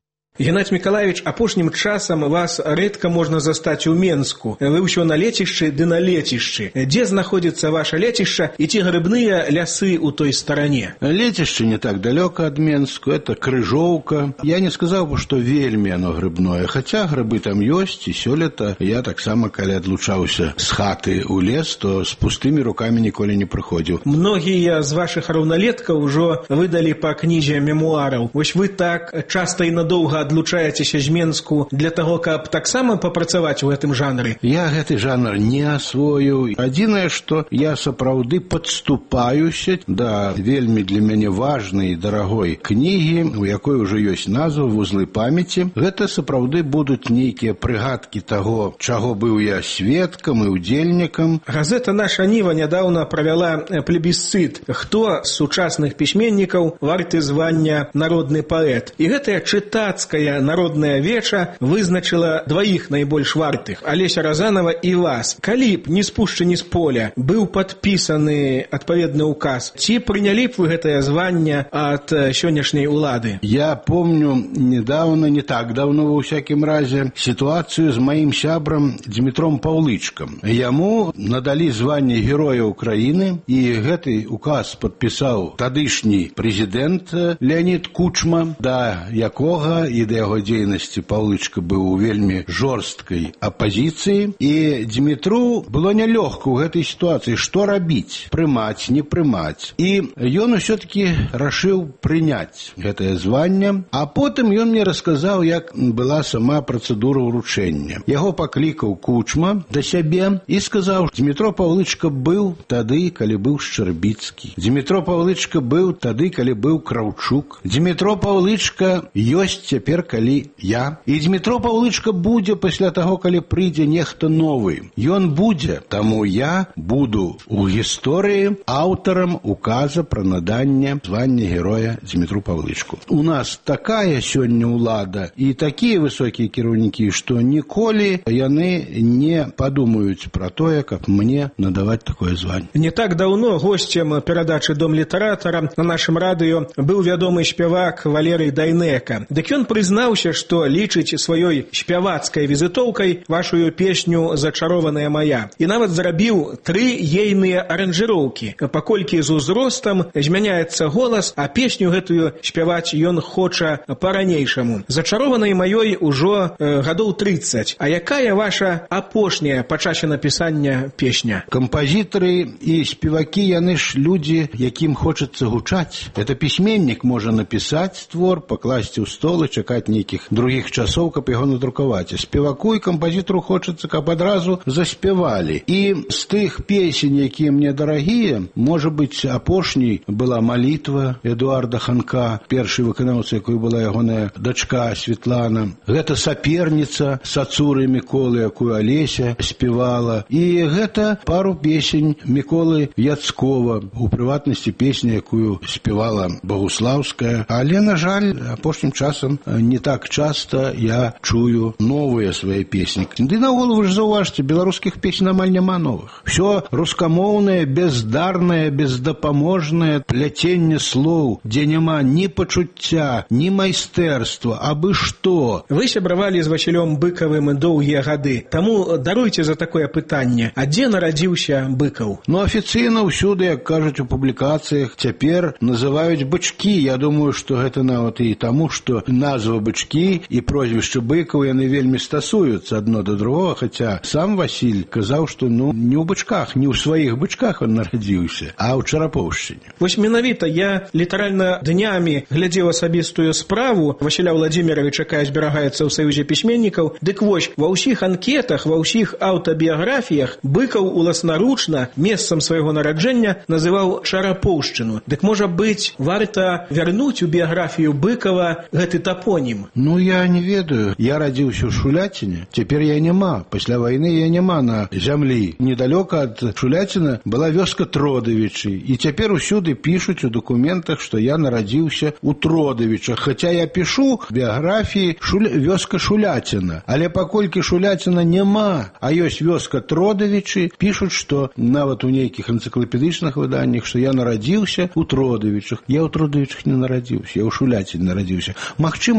Геннадий Миколаевич, апошнім часам вас рэдка можна застаць у Менску. Вы ўсё на лецішчы ды на лецішчы. Дзе знаходзіцца ваша лецішча і ці грыбныя лясы ў той старане? Лецішча не так далёка ад Менску, это Крыжоўка. Я не сказаў бы, што вельмі оно грыбное, хаця грыбы там ёсць, і сёлета я таксама, калі адлучаўся з хаты ў лес, то з пустымі рукамі ніколі не прыходзіў. Многія з вашых раўналеткаў ужо выдалі па кнізе мемуараў. Вось вы так часта і надоўга адлучаецеся з Менску для таго, каб таксама папрацаваць у гэтым жанры? Я гэты жанр не асвоіў. Адзінае, што я сапраўды падступаюся да вельмі для мяне важнай і дарагой кнігі, у якой ужо ёсць назва «Вузлы памяці». Гэта сапраўды будуць нейкія прыгадкі таго, чаго быў я сведкам і удзельнікам. Газета «Наша Ніва» нядаўна правяла плебісцыт. Хто з сучасных пісьменнікаў варты звання народны паэт? І гэтая чытацкая народная веча вызначыла дваіх найбольш вартых – Алеся Разанова і вас. Калі б, не спушчані з поля, быў падпісаны адпаведны ўказ, ці прынялі б вы гэтае званне ад сённяшняй улады? Я помню недавно, не так давно, во всякім разе, ситуацию с моим сябрам Дмитром Павлычком. Яму надали звание Героя Украины, и гэты указ подписал тадышні президент Леонид Кучма, да якога и до яго дзейнасці Павлычка быў у вельмі жорсткай оппозиции. И Дмитру было нелегко в этой ситуации, что рабіць, прымаць, не прымаць. И ён все-таки решил принять гэтае званне, а потым ён мне рассказал, як была сама процедура уручэння. Яго паклікаў Кучма да сябе і сказаў: Дмитро Павлычка быў тады, калі быў Шчэрбіцкі. Дмитро Павлычка быў тады, калі быў Краўчук. Дмитро Павлычка ёсць цяпер, калі я. І Дмитро Павлычка будзе пасля таго, калі прыйдзе нехта новы. Ён будзе, таму я буду у гісторыі аўтарам указа пра наданне звання Героя Дмитру Павлычку. У нас такая сёння ўлада і такія высокія кіраўнікі, што ніколі яны не падумаюць пра тое, каб мне надаваць такое званне. Не так даўно госцем перадачы «Дом літаратара» на нашым радыё быў вядомы спявак Валерый Дайнека. Дык ён прызнаўся, што лічыць сваёй спявацкай візітоўкай вашую песню «Зачарованая моя». І нават зрабіў 3 ейныя аранжыроўкі, паколькі з узростам змяняецца голас, а песню гэтую спяваць ён хоча па-ранейшаму. «Зачарованай маёй» ужо гадоў 30. А якая ваша апошняя па часе напісання песня? Кампазітары і спевакі, яны ж людзі, якім хочацца гучаць. Это пісьменнік можа напісаць твор, пакласці ў стол і чакаць нейкіх другіх часоў, каб яго надрукаваць. А спеваку і кампазітару хочацца, каб адразу заспявалі. І з тых песень, якія мне дарагія, можа быць, апошняй была «Малітва» Эдуарда Ханка, першы выканаўца, якой была ягоная дачка Светлана. Гэта «Саперніца» Сацуры Міколы, якую Алеся спевала. І гэта пару песень Міколы Яцкова, у прыватнасці песня, якую спевала Богуслаўская. Але, на жаль, апошнім часам не так часто я чую новыя свае песні. Ды наогул, вы ж заўважце, беларускіх песень амаль няма новых. Всё рускамоўнае, бездарнае, бездапаможнае пляценне слоў, дзе няма ні пачуцця, ні майстэрства, абы што. Вы сябравалі з Васілём Быкавым доўгія гады. Таму даруйце за такое пытанне. А дзе нарадзіўся Быкаў? Ну, афіцыйна ўсюды, як кажуць у публікацыях, цяпер называюць бычкі. Я думаю, што гэта нават і таму, што назва бычкі і прозвішча Быкаў, яны вельмі стасуюцца адно да другога, хаця сам Васіль казаў, што не ў бычках, не ў сваіх бычках он нарадзіўся, а ў Чарапоўшчыне. Вось менавіта я літаральна днямі глядзеў асабістую справу Васіля Владзіміровича, якая зберагаецца ў Саюзе пісьменнікаў. Дык вось, ва ўсіх анкетах, ва ўсіх аўтабіяграфіях Быкаў уласнаручна месцам свайго нараджэння называў Чарапоўшчыну. Дык, можа быць, варта вярнуць у біяграфію Быкава гэты тапонім? Ну, я не ведаю. Я радзіўся ў Шуляціне, цяпер я няма. Пасля вайны я няма на зямлі. Недалёка ад Шуляціна была вёска Тродавічы, і цяпер усюды пішуць у дакументах, што я нарадзіўся ў Тродавічах, хаця я пішу біяграфіі вёска Шуляціна. Але паколькі Шуляціна няма, а ёсць вёска Тродавічы, пішуць, што нават у нейкіх энцыклапедычных выданнях, што я нарадзіўся ў Тродавічах. Я ў Тродавічах не нарадзіўся, я ў Шуляціне нарадзіўся. Магчыма,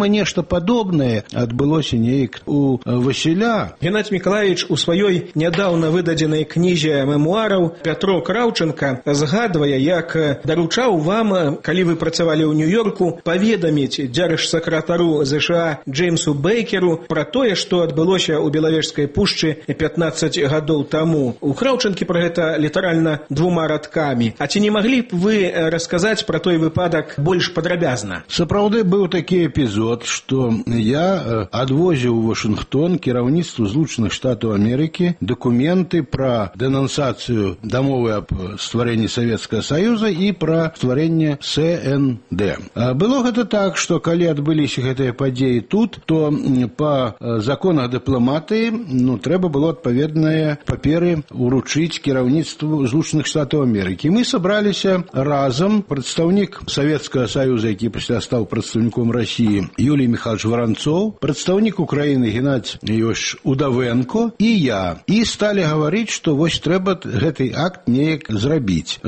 нешта падобнае адбылося неяк у Васіля. Геннадий Миколаевич у сваёй нядаўна выдадзенай кнізе мемуараў Пятро Краўченка згадвае, як даручаў вам, калі вы працавалі ў Нью-Йорку, паведаміць дзяржсакратару ЗША Джеймсу Бейкеру пра тое, што адбылося ў Белавежскай пушчы 15 гадоў таму. У Краўченкі пра гэта літаральна 2 радкамі. А ці не маглі б вы расказаць пра той выпадак больш падрабязна? Сапраўды быў такі эпізод, што я адвозіў у Вашынгтон кіраўніцтву Злучаных Штатаў Амерыкі дакументы пра дэнансацыю дамовы аб стварэнні Савецкага Саюза і пра стварэнне СНД. Было гэта так, што калі адбыліся гэтыя падзеі тут, то па законах дыпламатыі трэба было адпаведныя паперы уручыць кіраўніцтву Злучаных Штатаў Амерыкі. Мы сабраліся разам, прадстаўнік Савецкага Саюза, які пасля стаў прадстаўніком Расіі, Юлій Михайлович Воронцов, прадстаўнік Украіны Геннадзь Іванович Удавенко і я. І сталі гаварыць, што вось трэба гэты акт неяк зрабіць.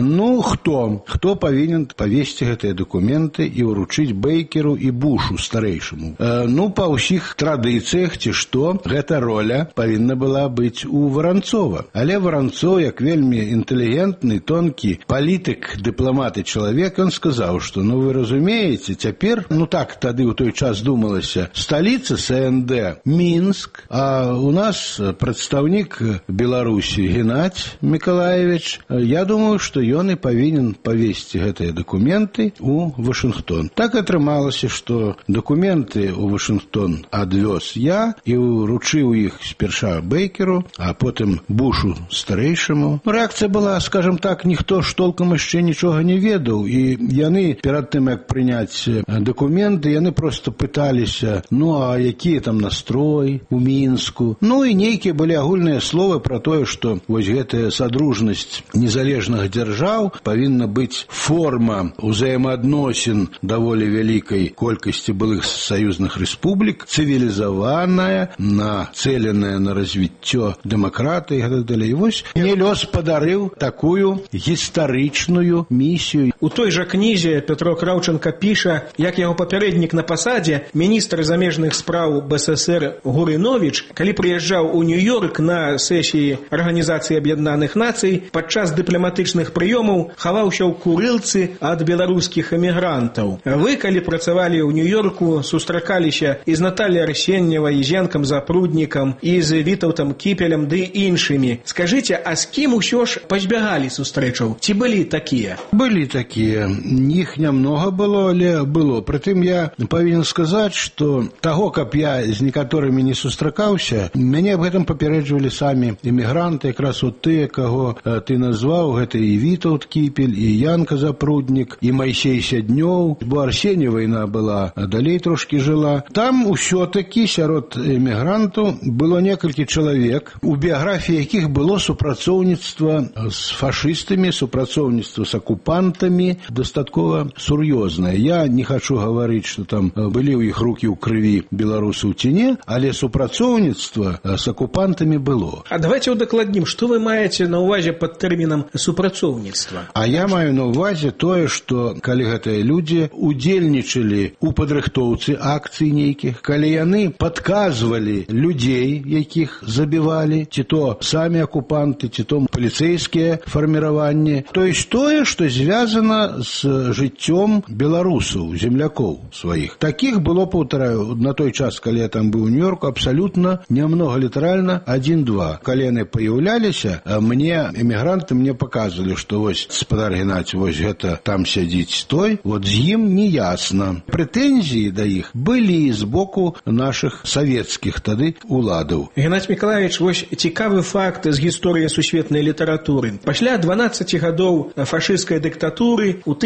Хто павінен павесці гэтыя дакументы і ўручыць Бейкеру і Бушу старэйшаму? Па ўсіх традыцыях, ці што, гэта роля павінна была быць у Воронцова. Але Воронцов, як вельмі інтэлігентны, тонкі палітык, дыпламат і чалавек, он сказаў, што, вы разумееце, цяпер, так тады ў той час думалася, сталіца СНД Мінск, а у нас прадстаўнік Беларусі Геннадзь Миколаевич, я думаю, што ён і павінен павесці гэтыя дакументы у Вашынгтон. Так атрымалася, што дакументы ў Вашынгтон адвёз я і уручыў іх спярша Бейкеру, а потым Бушу старэйшаму. Рэакцыя была, скажем так, ніхто ж толкам яшчэ нічога не ведаў, і яны перад тым, як прыняць дакументы, яны проста пыталіся, а які там настрой у Мінску. І нейкія былі агульныя словы пра тое, што вось гэтая садружнасць незалежных дзяржаў павінна быць форма ўзаемаадносін даволі вялікай колькасці былых саюзных рэспублік, цывілізаваная, нацэленая на развіццё дэмакратыі і гэтак далей. І вось мне лёс падарыў такую гістарычную місію. У той жа кнізе Пятро Краўченка піша, як яго папярэднік на пасадзе, міністр замежных спраў БССР Гурыновіч, калі прыязджаў у Нью-Йорк на сесіі Арганізацыі Аб'яднаных Нацый, падчас дыпламатычных прыёмаў хаваўся ў курылцы ад беларускіх эмігрантаў. Вы, калі працавалі ў Нью-Йорку, сустракаліся і з Натальяй Арсеньевай, і з Янкам Запруднікам, і з Вітаўтам Кіпелем, ды іншымі. Скажыце, а з кім усё ж пазбягалі сустрэчаў? Ці былі такія? Былі такія. Іх нямнога было, але было. Прытым я павінен сказаць, што таго, каб я з некаторымі не сустракаўся, мяне аб гэтым папярэджвалі самі эмігранты, якраз от тыя, каго ты назваў, гэта і Вітаўт Кіпель, і Янка Запруднік, і Майсей Сяднёў, бо Арсеньева яна была, далей трошкі жыла. Там усё-такі сярод эмігрантаў было некалькі чалавек, у біяграфіі якіх было супрацоўніцтва з фашыстамі, супрацоўніцтва з акупантамі дастаткова сур'ёзнае. Я не хачу гаварыць, што там былі ў іх рукі ў крыві беларусаў ці не, але супрацоўніцтва з акупантамі было. А давайте удакладнім, што вы маеце на ўвазе пад тэрмінам супрацоўніцтва? А я маю на ўвазе тое, што калі гэтыя людзі удзельнічалі ў падрыхтоўцы акцый нейкіх, калі яны падказвалі людзей, якіх забівалі, ці то самі акупанты, ці то паліцэйскія фарміраванні, то есть тое, што звязана з жыццём беларусаў, землякоў сваіх. Такіх было, паўтараю, на той час, калі я там быў у Нью-Йорку, абсалютна нямнога, літаральна 1-2. Калі яны паяўляліся, эмігранты мне паказвалі, што вось спадар Геннадзь, вось гэта там сядзіць той, вот з ім не ясна. Прэтэнзіі да іх былі з боку нашых савецкіх тады уладаў. Геннадзь Миколаевич, вось цікавы факт з гісторыі сусветнай літаратуры. Пасля 12 гадоў фашысцкай дыктатуры у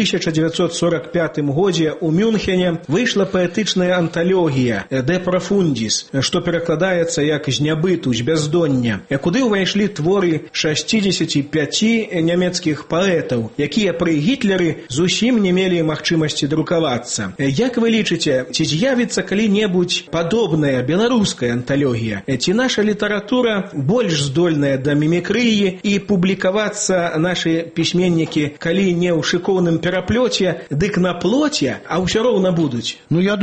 1945 годзе ў Мюнхене выйшла паэтычная анталогія «De Profundis», што перакладаецца як «З нябыту, з бяздоння», куды ўвайшлі творы 65 нямецкіх паэтаў, якія пры Гітлеры зусім не мелі магчымасці друкавацца. Як вы лічыце, ці з'явіцца калі-небудзь падобная беларуская анталогія? Ці наша літаратура больш здольная да мімікрыі і публікавацца нашы пісьменнікі, калі не ў шыкоўным пераплёце, дык на плоце, а ўсё роўна будуць? Я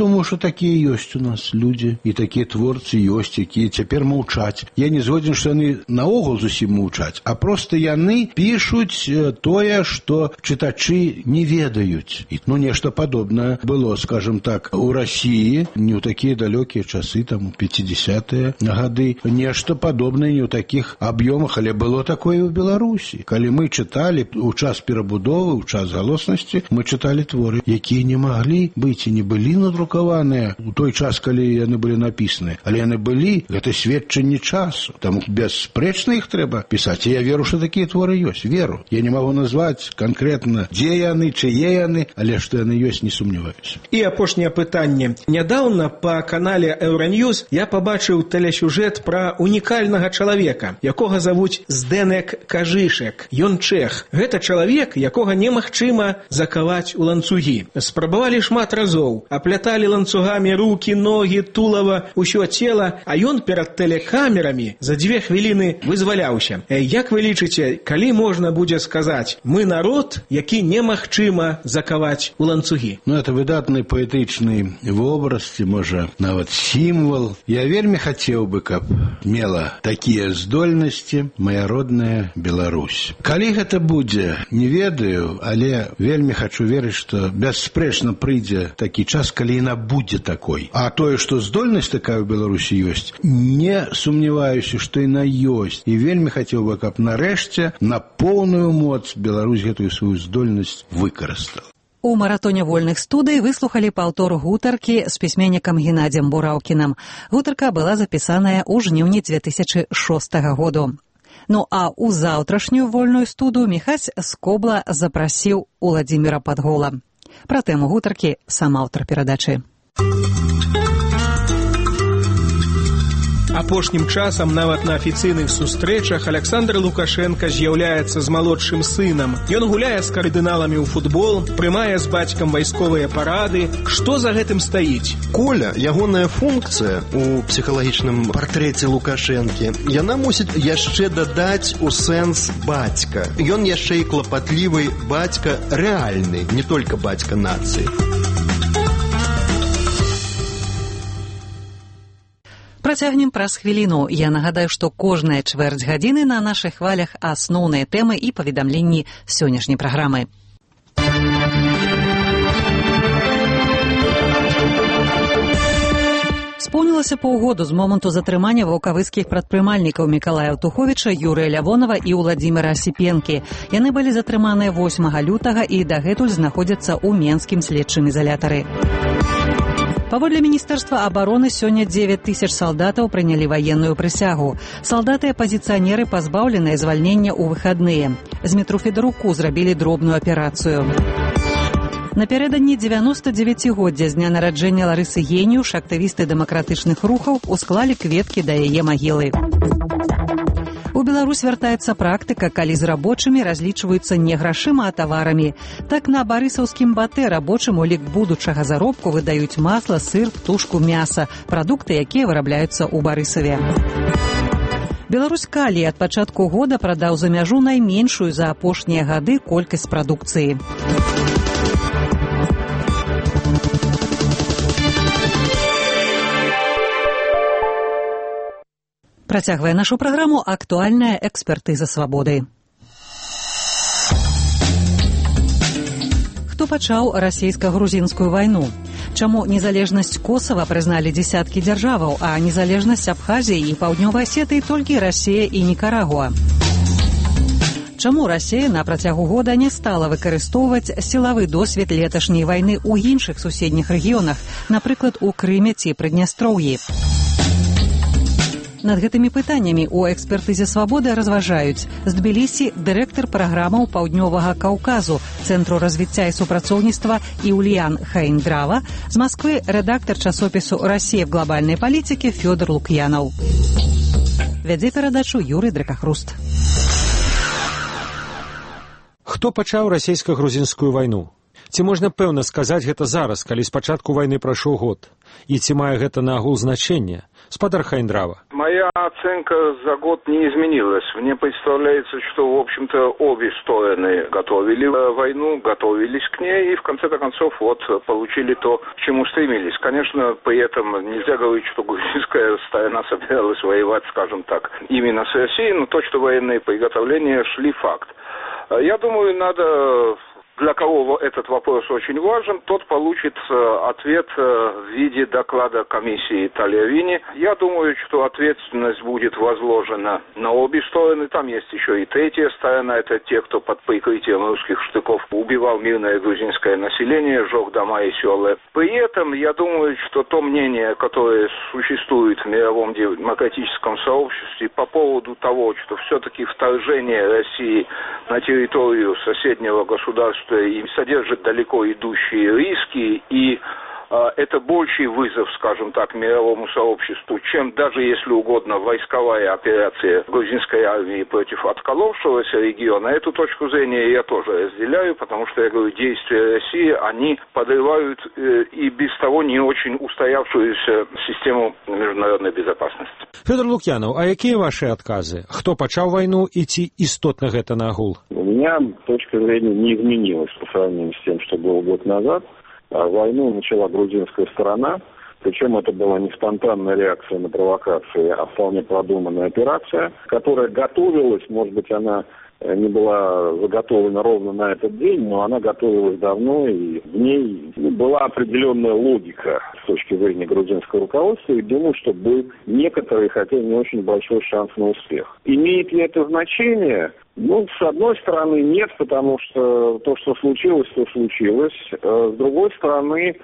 думаю, что такие есть у нас люди, и такие творцы есть, якія цяпер маўчаць. Я не згоден, что яны наогул зусім маўчаць, а просто яны пишут тое, что читачи не ведают. И, нечто подобное было, скажем так, у России не у такие далекие часы, там, 50-е годы, нечто подобное не у таких объемах, але было такое и в Беларуси. Коли мы читали у час перабудовы, у час галоснасці, мы читали творы, якія не могли быть и не были надрукаваныя у той час, калі яны были написаны. Але яны были, это сведчанне часу. Там бесспрэчна их трэба писать. И я веру, что такие творы есть. Веру. Я не могу назвать конкретно, дзе яны, чые яны, але что яны есть, не сумневаюсь. И апошняе пытанне. Нядаўна по канале Euronews я побачыў телесюжет про унікальнага чалавека, якога завуць Зденек Кажышек. Ён чэх. Гэта чалавек, якога немагчыма закаваць у ланцугі. Спрабавалі шмат разоў. Апляталі ланцугамі руки, ноги, тулава, усё цела, а ён перад телекамерамі за 2 хвіліны вызваляўся. Як вы лічыце, калі можна будзе сказаць, мы народ, які немагчыма закаваць у ланцугі? Это выдатны паэтычны вобраз, ці, можа, нават сімвал. Я вельмі хацеў бы, каб мела такія здольнасці моя родная Беларусь. Калі гэта будзе, не ведаю, але вельмі хачу верыць, што бясспрэчна прыйдзе такі час, калі яна будзе такой. А тое, што здольнасць такая ў Беларусі ёсць, не сумняваюся, што яна ёсць. І вельмі хацеў бы, каб нарэшце на поўную моц Беларусь гэтую сваю здольнасць выкарыстала. У маратоне вольных студый выслухали паўтор гутаркі з пісьменнікам Геннадзем Бураўкінам. Гутарка была запісаная ў жніўні 2006 году. А ў заўтрашнюю вольную студу Міхась Скобла запрасіў Уладзіміра Падгола. Пра тэму гутаркі сам аўтар перадачы. Апошнім часам нават на афіцыйных сустрэчах Александр Лукашенко з'яўляецца з малодшым сынам. Ён гуляе з кардыналамі ў футбол, прымае з бацькам вайсковыя парады. Што за гэтым стаіць? Коля, ягоная функцыя у псіхалагічным партрэце Лукашэнкі, яна мусіць яшчэ дадаць у сэнс бацька. Ён яшчэ і клапатлівы бацька рэальны, не толькі бацька нацыі. Працягнем праз хвіліну. Я нагадаю, што кожная чвэрць гадзіны на нашых хвалях асноўныя тэмы і паведамленні сённяшняй праграмы. Споўнілася паўгоду з моманту затрымання ваўкавыцкіх прадпрымальнікаў Мікалая Аўтуховіча, Юрыя Лявонава і Уладзіміра Асіпенкі. Яны былі затрыманыя 8 лютага і дагэтуль знаходзяцца ў Менскім следчым изолятары. Паводле Міністэрства абароны сёння 9 тысяч салдатаў прынялі ваенную прысягу. Салдаты і апазіцыянеры пазбаўленыя звальнення ў выхадныя. З метро Федаруку зрабілі дробную аперацыю. Напярэдадні 99-годдзя з дня нараджэння Ларысы Геніуш актывісты дэмакратычных рухаў усклалі кветкі да яе магілы. У Беларусь вяртаецца практыка, калі з рабочымі разлічваюцца не грашыма, а таварамі. Так на барысаўскім батэ рабочым у лік будучага заробку выдаюць масла, сыр, птушку, мяса, прадукты, якія вырабляюцца ў Барысаве. Беларусь Калій ад пачатку года прадаў за мяжу найменшую за апошнія гады колькасць прадукцыі. Працягвае нашу праграму актуальная экспертыза свабоды. Хто пачаў расійска-грузінскую вайну? Чаму незалежнасць Косава прызналі дзесяткі дзяржаваў, а незалежнасць Абхазіі і Паўднёвай Асетыі толькі Расія і Нікарагуа? Чаму Расія на працягу года не стала выкарыстоўваць сілавы досвед леташняй вайны ў іншых суседніх рэгіёнах, напрыклад, у Крыме ці Прыднястроўі? Над гэтымі пытаннямі ў экспертызе свабоды разважаюць з Тбілісі дырэктар праграмаў Паўднёвага Каўказу Цэнтру развіцця і супрацоўніцтва Іўліян Хаіндрава, з Масквы рэдактар часопісу «Расія в глобальнай палітыке» Фёдор Лук'янаў. Вядзе перадачу Юрый Дракахруст. Хто пачаў расійска-грузінскую вайну? Ці можна пэўна сказаць гэта зараз, калі з пачатку вайны прайшоў год? І ці мае гэта нагул значение? Спадар Хайндрава. Моя оценка за год не изменилась. Мне представляется, что, в общем-то, обе стороны готовили войну, готовились к ней и, в конце-то концов, вот, получили то, к чему стремились. Конечно, при этом нельзя говорить, что грузинская сторона собиралась воевать, скажем так, именно с Россией, но то, что военные приготовления шли, факт. Я думаю, надо... Для кого этот вопрос очень важен, тот получит ответ в виде доклада комиссии Тальявини. Я думаю, что ответственность будет возложена на обе стороны. Там есть еще и третья сторона. Это те, кто под прикрытием русских штыков убивал мирное грузинское население, сжег дома и села. При этом, я думаю, что то мнение, которое существует в мировом демократическом сообществе по поводу того, что все-таки вторжение России на территорию соседнего государства и содержит далеко идущие риски, и это больший вызов, скажем так, мировому сообществу, чем даже, если угодно, войсковая операция грузинской армии против отколовшегося региона. Эту точку зрения я тоже разделяю, потому что, я говорю, действия России, они подрывают и без того не очень устоявшуюся систему международной безопасности. Федор Лукьянов, а какие ваши отказы? Кто начал войну и ці істотно гэта нагул? У меня точка зрения не изменилась по сравнению с тем, что было год назад. Войну начала грузинская сторона, причем это была не спонтанная реакция на провокации, а вполне продуманная операция, которая готовилась, может быть, она не была заготовлена ровно на этот день, но она готовилась давно, и в ней была определенная логика с точки зрения грузинского руководства, и думаю, что был некоторый, хотя не очень большой шанс на успех. Имеет ли это значение? Ну, с одной стороны, нет, потому что то, что случилось, то случилось. С другой стороны,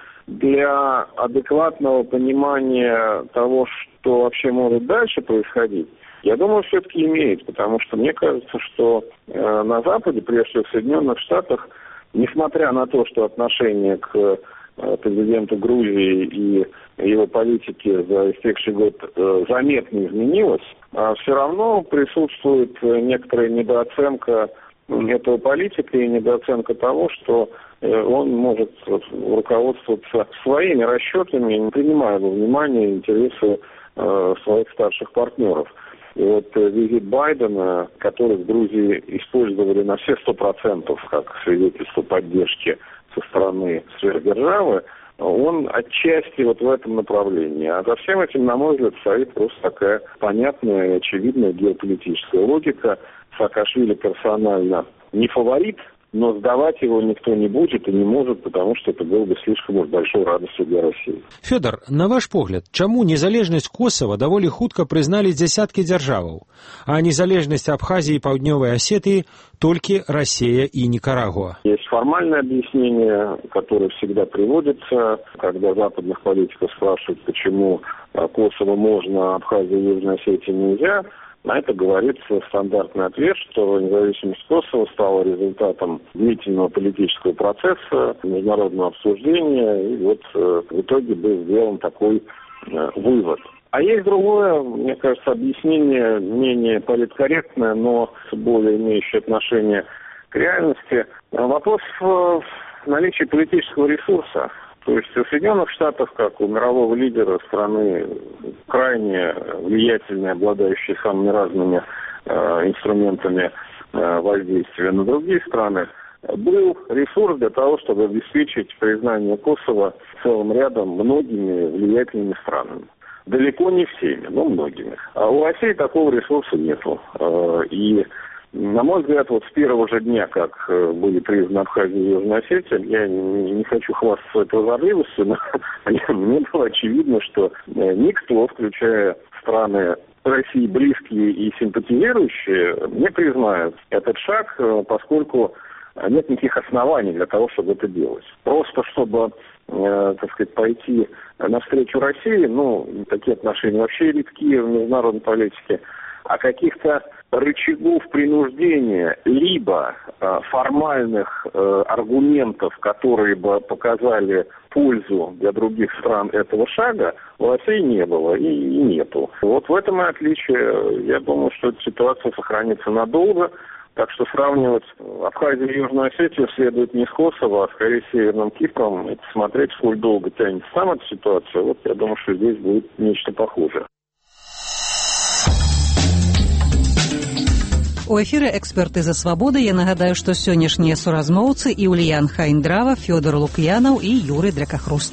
для адекватного понимания того, что вообще может дальше происходить, я думаю, все-таки имеет, потому что мне кажется, что на Западе, прежде всего в Соединенных Штатах, несмотря на то, что отношение к президенту Грузии и его политики за истекший год заметно изменилось, все равно присутствует некоторая недооценка этого политика и недооценка того, что он может руководствоваться своими расчетами, не принимая во внимание интересы своих старших партнеров. И вот визит Байдена, который в Грузии использовали на все 100% как свидетельство поддержки со стороны сверхдержавы, он отчасти вот в этом направлении. А за всем этим, на мой взгляд, стоит просто такая понятная и очевидная геополитическая логика. Саакашвили персонально не фаворит, но сдавать его никто не будет и не может, потому что это было бы слишком уж большой радостью для России. Федор, на ваш погляд, чаму незалежнасць Косова даволі хутка прызналі дзясяткі дзяржаваў, а незалежнасць Абхазии и Паўднёвай Осетии только Россия и Никарагуа? Есть формальное объяснение, которое всегда приводится, когда западных политиков спрашивают, почему Косово можно, Абхазию и Южной Осетии нельзя. На это говорится стандартный ответ, что независимость Косово стала результатом длительного политического процесса, международного обсуждения, и вот в итоге был сделан такой вывод. А есть другое, мне кажется, объяснение, менее политкорректное, но более имеющее отношение к реальности. Вопрос в наличии политического ресурса. То есть у Соединенных Штатов, как у мирового лидера страны, крайне влиятельной, обладающей самыми разными инструментами воздействия на другие страны, был ресурс для того, чтобы обеспечить признание Косово целым рядом многими влиятельными странами. Далеко не всеми, но многими. А у России такого ресурса нету. И, на мой взгляд, вот с первого же дня, как были признаны Абхазия и Южная Осетия, я не хочу хвастаться своей прозорливостью, но мне было очевидно, что никто, включая страны России близкие и симпатизирующие, не признают этот шаг, поскольку нет никаких оснований для того, чтобы это делать. Просто чтобы, так сказать, пойти навстречу России, ну, такие отношения вообще редки в международной политике, а каких-то рычагов принуждения, либо формальных аргументов, которые бы показали пользу для других стран этого шага, у России не было и нету. Вот в этом и отличие. Я думаю, что эта ситуация сохранится надолго, Так что сравнивать Абхазию и Южную Осетию следует не с Косово, а скорее с Северным Кипром. И посмотреть, сколь долго тянется сама эта ситуация. Вот я думаю, что здесь будет нечто похожее. У эфіры экспертыза свабоды я нагадаю, што сённяшнія суразмоўцы і Ульян Хайндрава, Фёдор Лук'янаў і Юрый Дракахруст.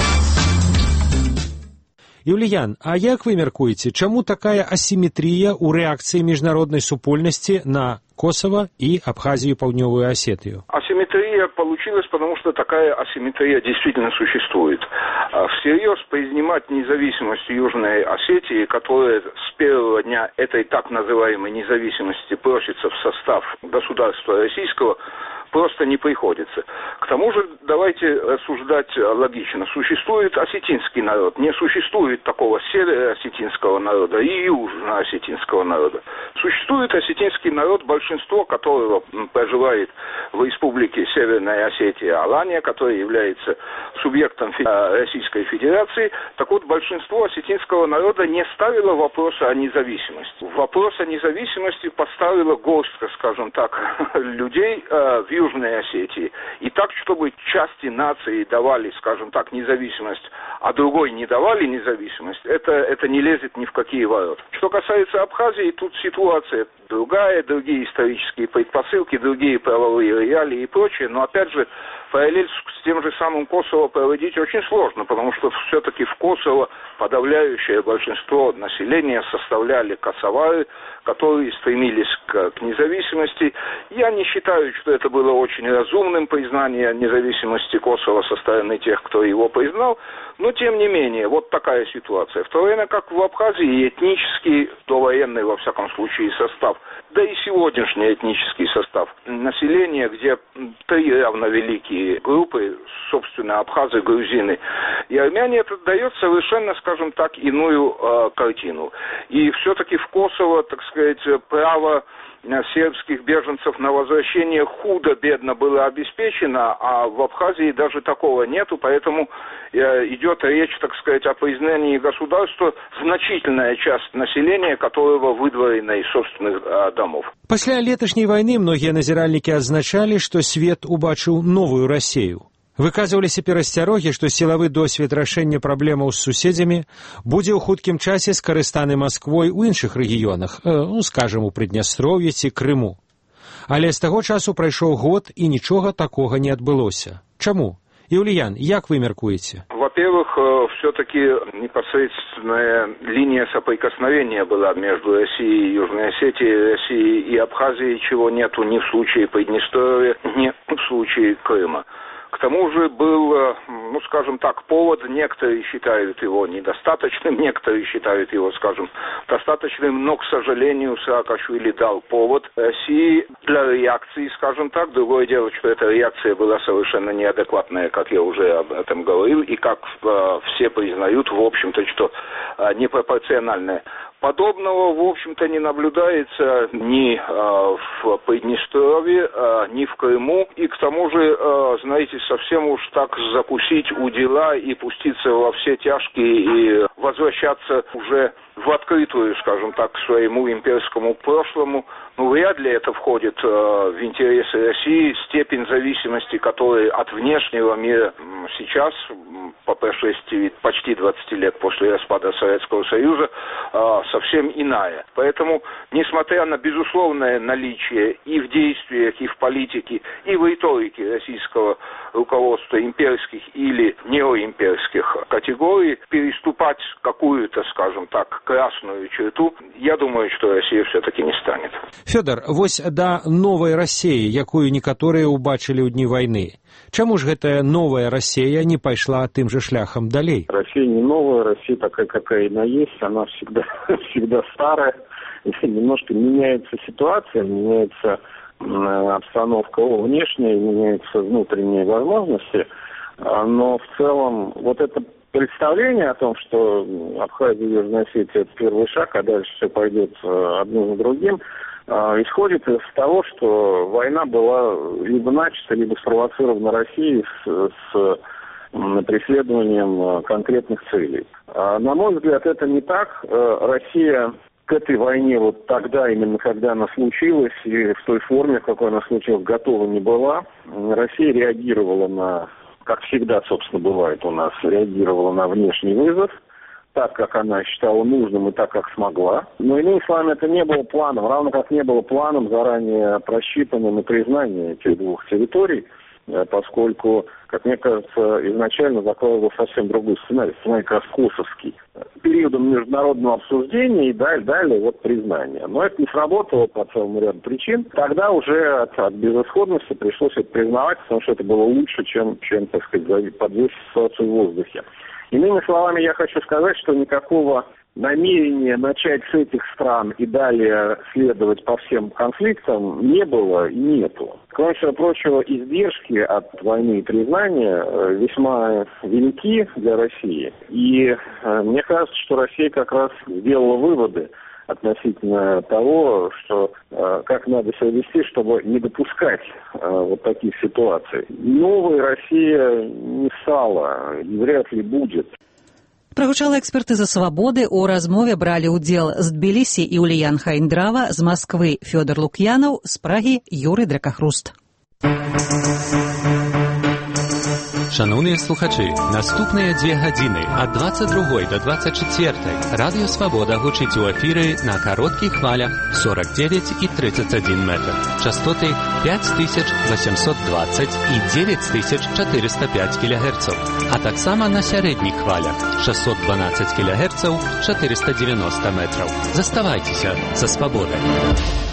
Юліян, а як вы мяркуеце, чаму такая асіметрыя ў рэакцыі міжнароднай супольнасці на Косово и Абхазию и Паўднёвую Осетию? Асимметрия получилась, потому что такая асимметрия действительно существует. Всерьез признавать независимость Южной Осетии, которая с первого дня этой так называемой независимости просится в состав государства российского, просто не приходится. К тому же, давайте рассуждать логично. Существует осетинский народ. Не существует такого северо-осетинского народа и южно-осетинского народа. Существует осетинский народ, большинство которого проживает в республике Северная Осетия, Алания, которая является субъектом Российской Федерации. Так вот, большинство осетинского народа не ставило вопроса о независимости. Вопрос о независимости поставила горстка, скажем так, людей в Южной Осетии. И так, чтобы части нации давали, скажем так, независимость, а другой не давали независимость, это не лезет ни в какие ворота. Что касается Абхазии, тут ситуация другая, другие исторические предпосылки, другие правовые реалии и прочее, но опять же, параллель с тем же самым Косово проводить очень сложно, потому что все-таки в Косово подавляющее большинство населения составляли косовары, которые стремились к независимости. Я не считаю, что это было очень разумным признание независимости Косово со стороны тех, кто его признал, но тем не менее, вот такая ситуация. В то время как в Абхазии этнический, довоенный во всяком случае состав, да и сегодняшний этнический состав населения, где три равновеликие группы, собственно, абхазы, грузины и армяне, это дает совершенно, скажем так, иную картину. И все-таки в Косово, так сказать, право сербских беженцев на возвращение худо-бедно было обеспечено, а в Абхазии даже такого нету, поэтому идет речь, так сказать, о признании государства, значительная часть населения которого выдворена из собственных домов. Пасля леташняй вайны многія назіральнікі адзначалі, што свет убачыў новую Расею. Выказваліся перасцярогі, што сілавы досвед рашэння праблемаў з суседзямі будзе ў хуткім часе скарыстаны Масквой у іншых рэгіёнах, скажам, у Прыднястроўі ці Крыму. Але з таго часу прайшоў год, і нічога такога не адбылося. Чаму? Юліян, як вы мяркуеце? Во-первых, все-таки непосредственная линия соприкосновения была между Россией и Южной Осетией, Россией и Абхазией, чего нету ни в случае Приднестровья, ни в случае Крыма. К тому же был, скажем так, повод, некоторые считают его недостаточным, некоторые считают его, скажем, достаточным, но, к сожалению, Саакашвили дал повод России для реакции, скажем так. Другое дело, что эта реакция была совершенно неадекватная, как я уже об этом говорил, и как все признают, в общем-то, что непропорциональная. Подобного, в общем-то, не наблюдается ни в Приднестровье, ни в Крыму. И к тому же, знаете, совсем уж так закусить у дела и пуститься во все тяжкие и возвращаться уже в открытую, скажем так, к своему имперскому прошлому, вряд ли это входит в интересы России. Степень зависимости, которая от внешнего мира сейчас, по прошествии почти 20 лет после распада Советского Союза, совсем иная. Поэтому, несмотря на безусловное наличие и в действиях, и в политике, и в риторике российского руководства имперских или неоимперских категорий, переступать какую-то, скажем так, красную черту, я думаю, что Россия все-таки не станет. Фёдор, вось да новой России, якую некоторые убачили ў дні войны. Чему же эта новая Россия не пошла тем же шляхом далей? Россия не новая, Россия такая, какая она есть, она всегда старая. Немножко меняется ситуация, меняется обстановка внешняя, меняются внутренние возможности, но в целом вот это представление о том, что Абхазия и Южная Осетия — это первый шаг, а дальше все пойдет одно за другим, исходит из того, что война была либо начата, либо спровоцирована Россией с преследованием конкретных целей. На мой взгляд, это не так. Россия к этой войне вот тогда, именно когда она случилась, и в той форме, в какой она случилась, готова не была. Россия реагировала на, как всегда, собственно, бывает у нас, реагировала на внешний вызов, так, как она считала нужным и так, как смогла. Но иными словами, это не было планом, равно как не было планом заранее просчитанным и признание этих двух территорий, поскольку, как мне кажется, изначально закладывал совсем другой сценарий как раз косовский. Периодом международного обсуждения и далее вот признание. Но это не сработало по целому ряду причин. Тогда уже от безысходности пришлось это признавать, потому что это было лучше, чем так сказать, подвесить ситуацию в воздухе. Иными словами, я хочу сказать, что никакого намерения начать с этих стран и далее следовать по всем конфликтам не было и нету. Кроме всего прочего, издержки от войны и признания весьма велики для России. И мне кажется, что Россия как раз сделала выводы относительно того, что как надо себя вести, чтобы не допускать вот таких ситуаций. Новой Россия не стала и вряд ли будет. Прагучала экспертыза «Свободы». У размове брали удзел з Тбілісі і Ульян Хайндрава, з Москвы Фёдор Лукьянов, з Прагі Юрий Дракахруст. Шановні слухачі, наступні 2 години від 22 до 24 Радіо Свобода гучить у ефірі на коротких хвалях 49 і 31 метр, частоти 5820 і 9405 кГц, а так само на середніх хвалях 612 кГц, 490 метрів. Заставайтеся за свободою.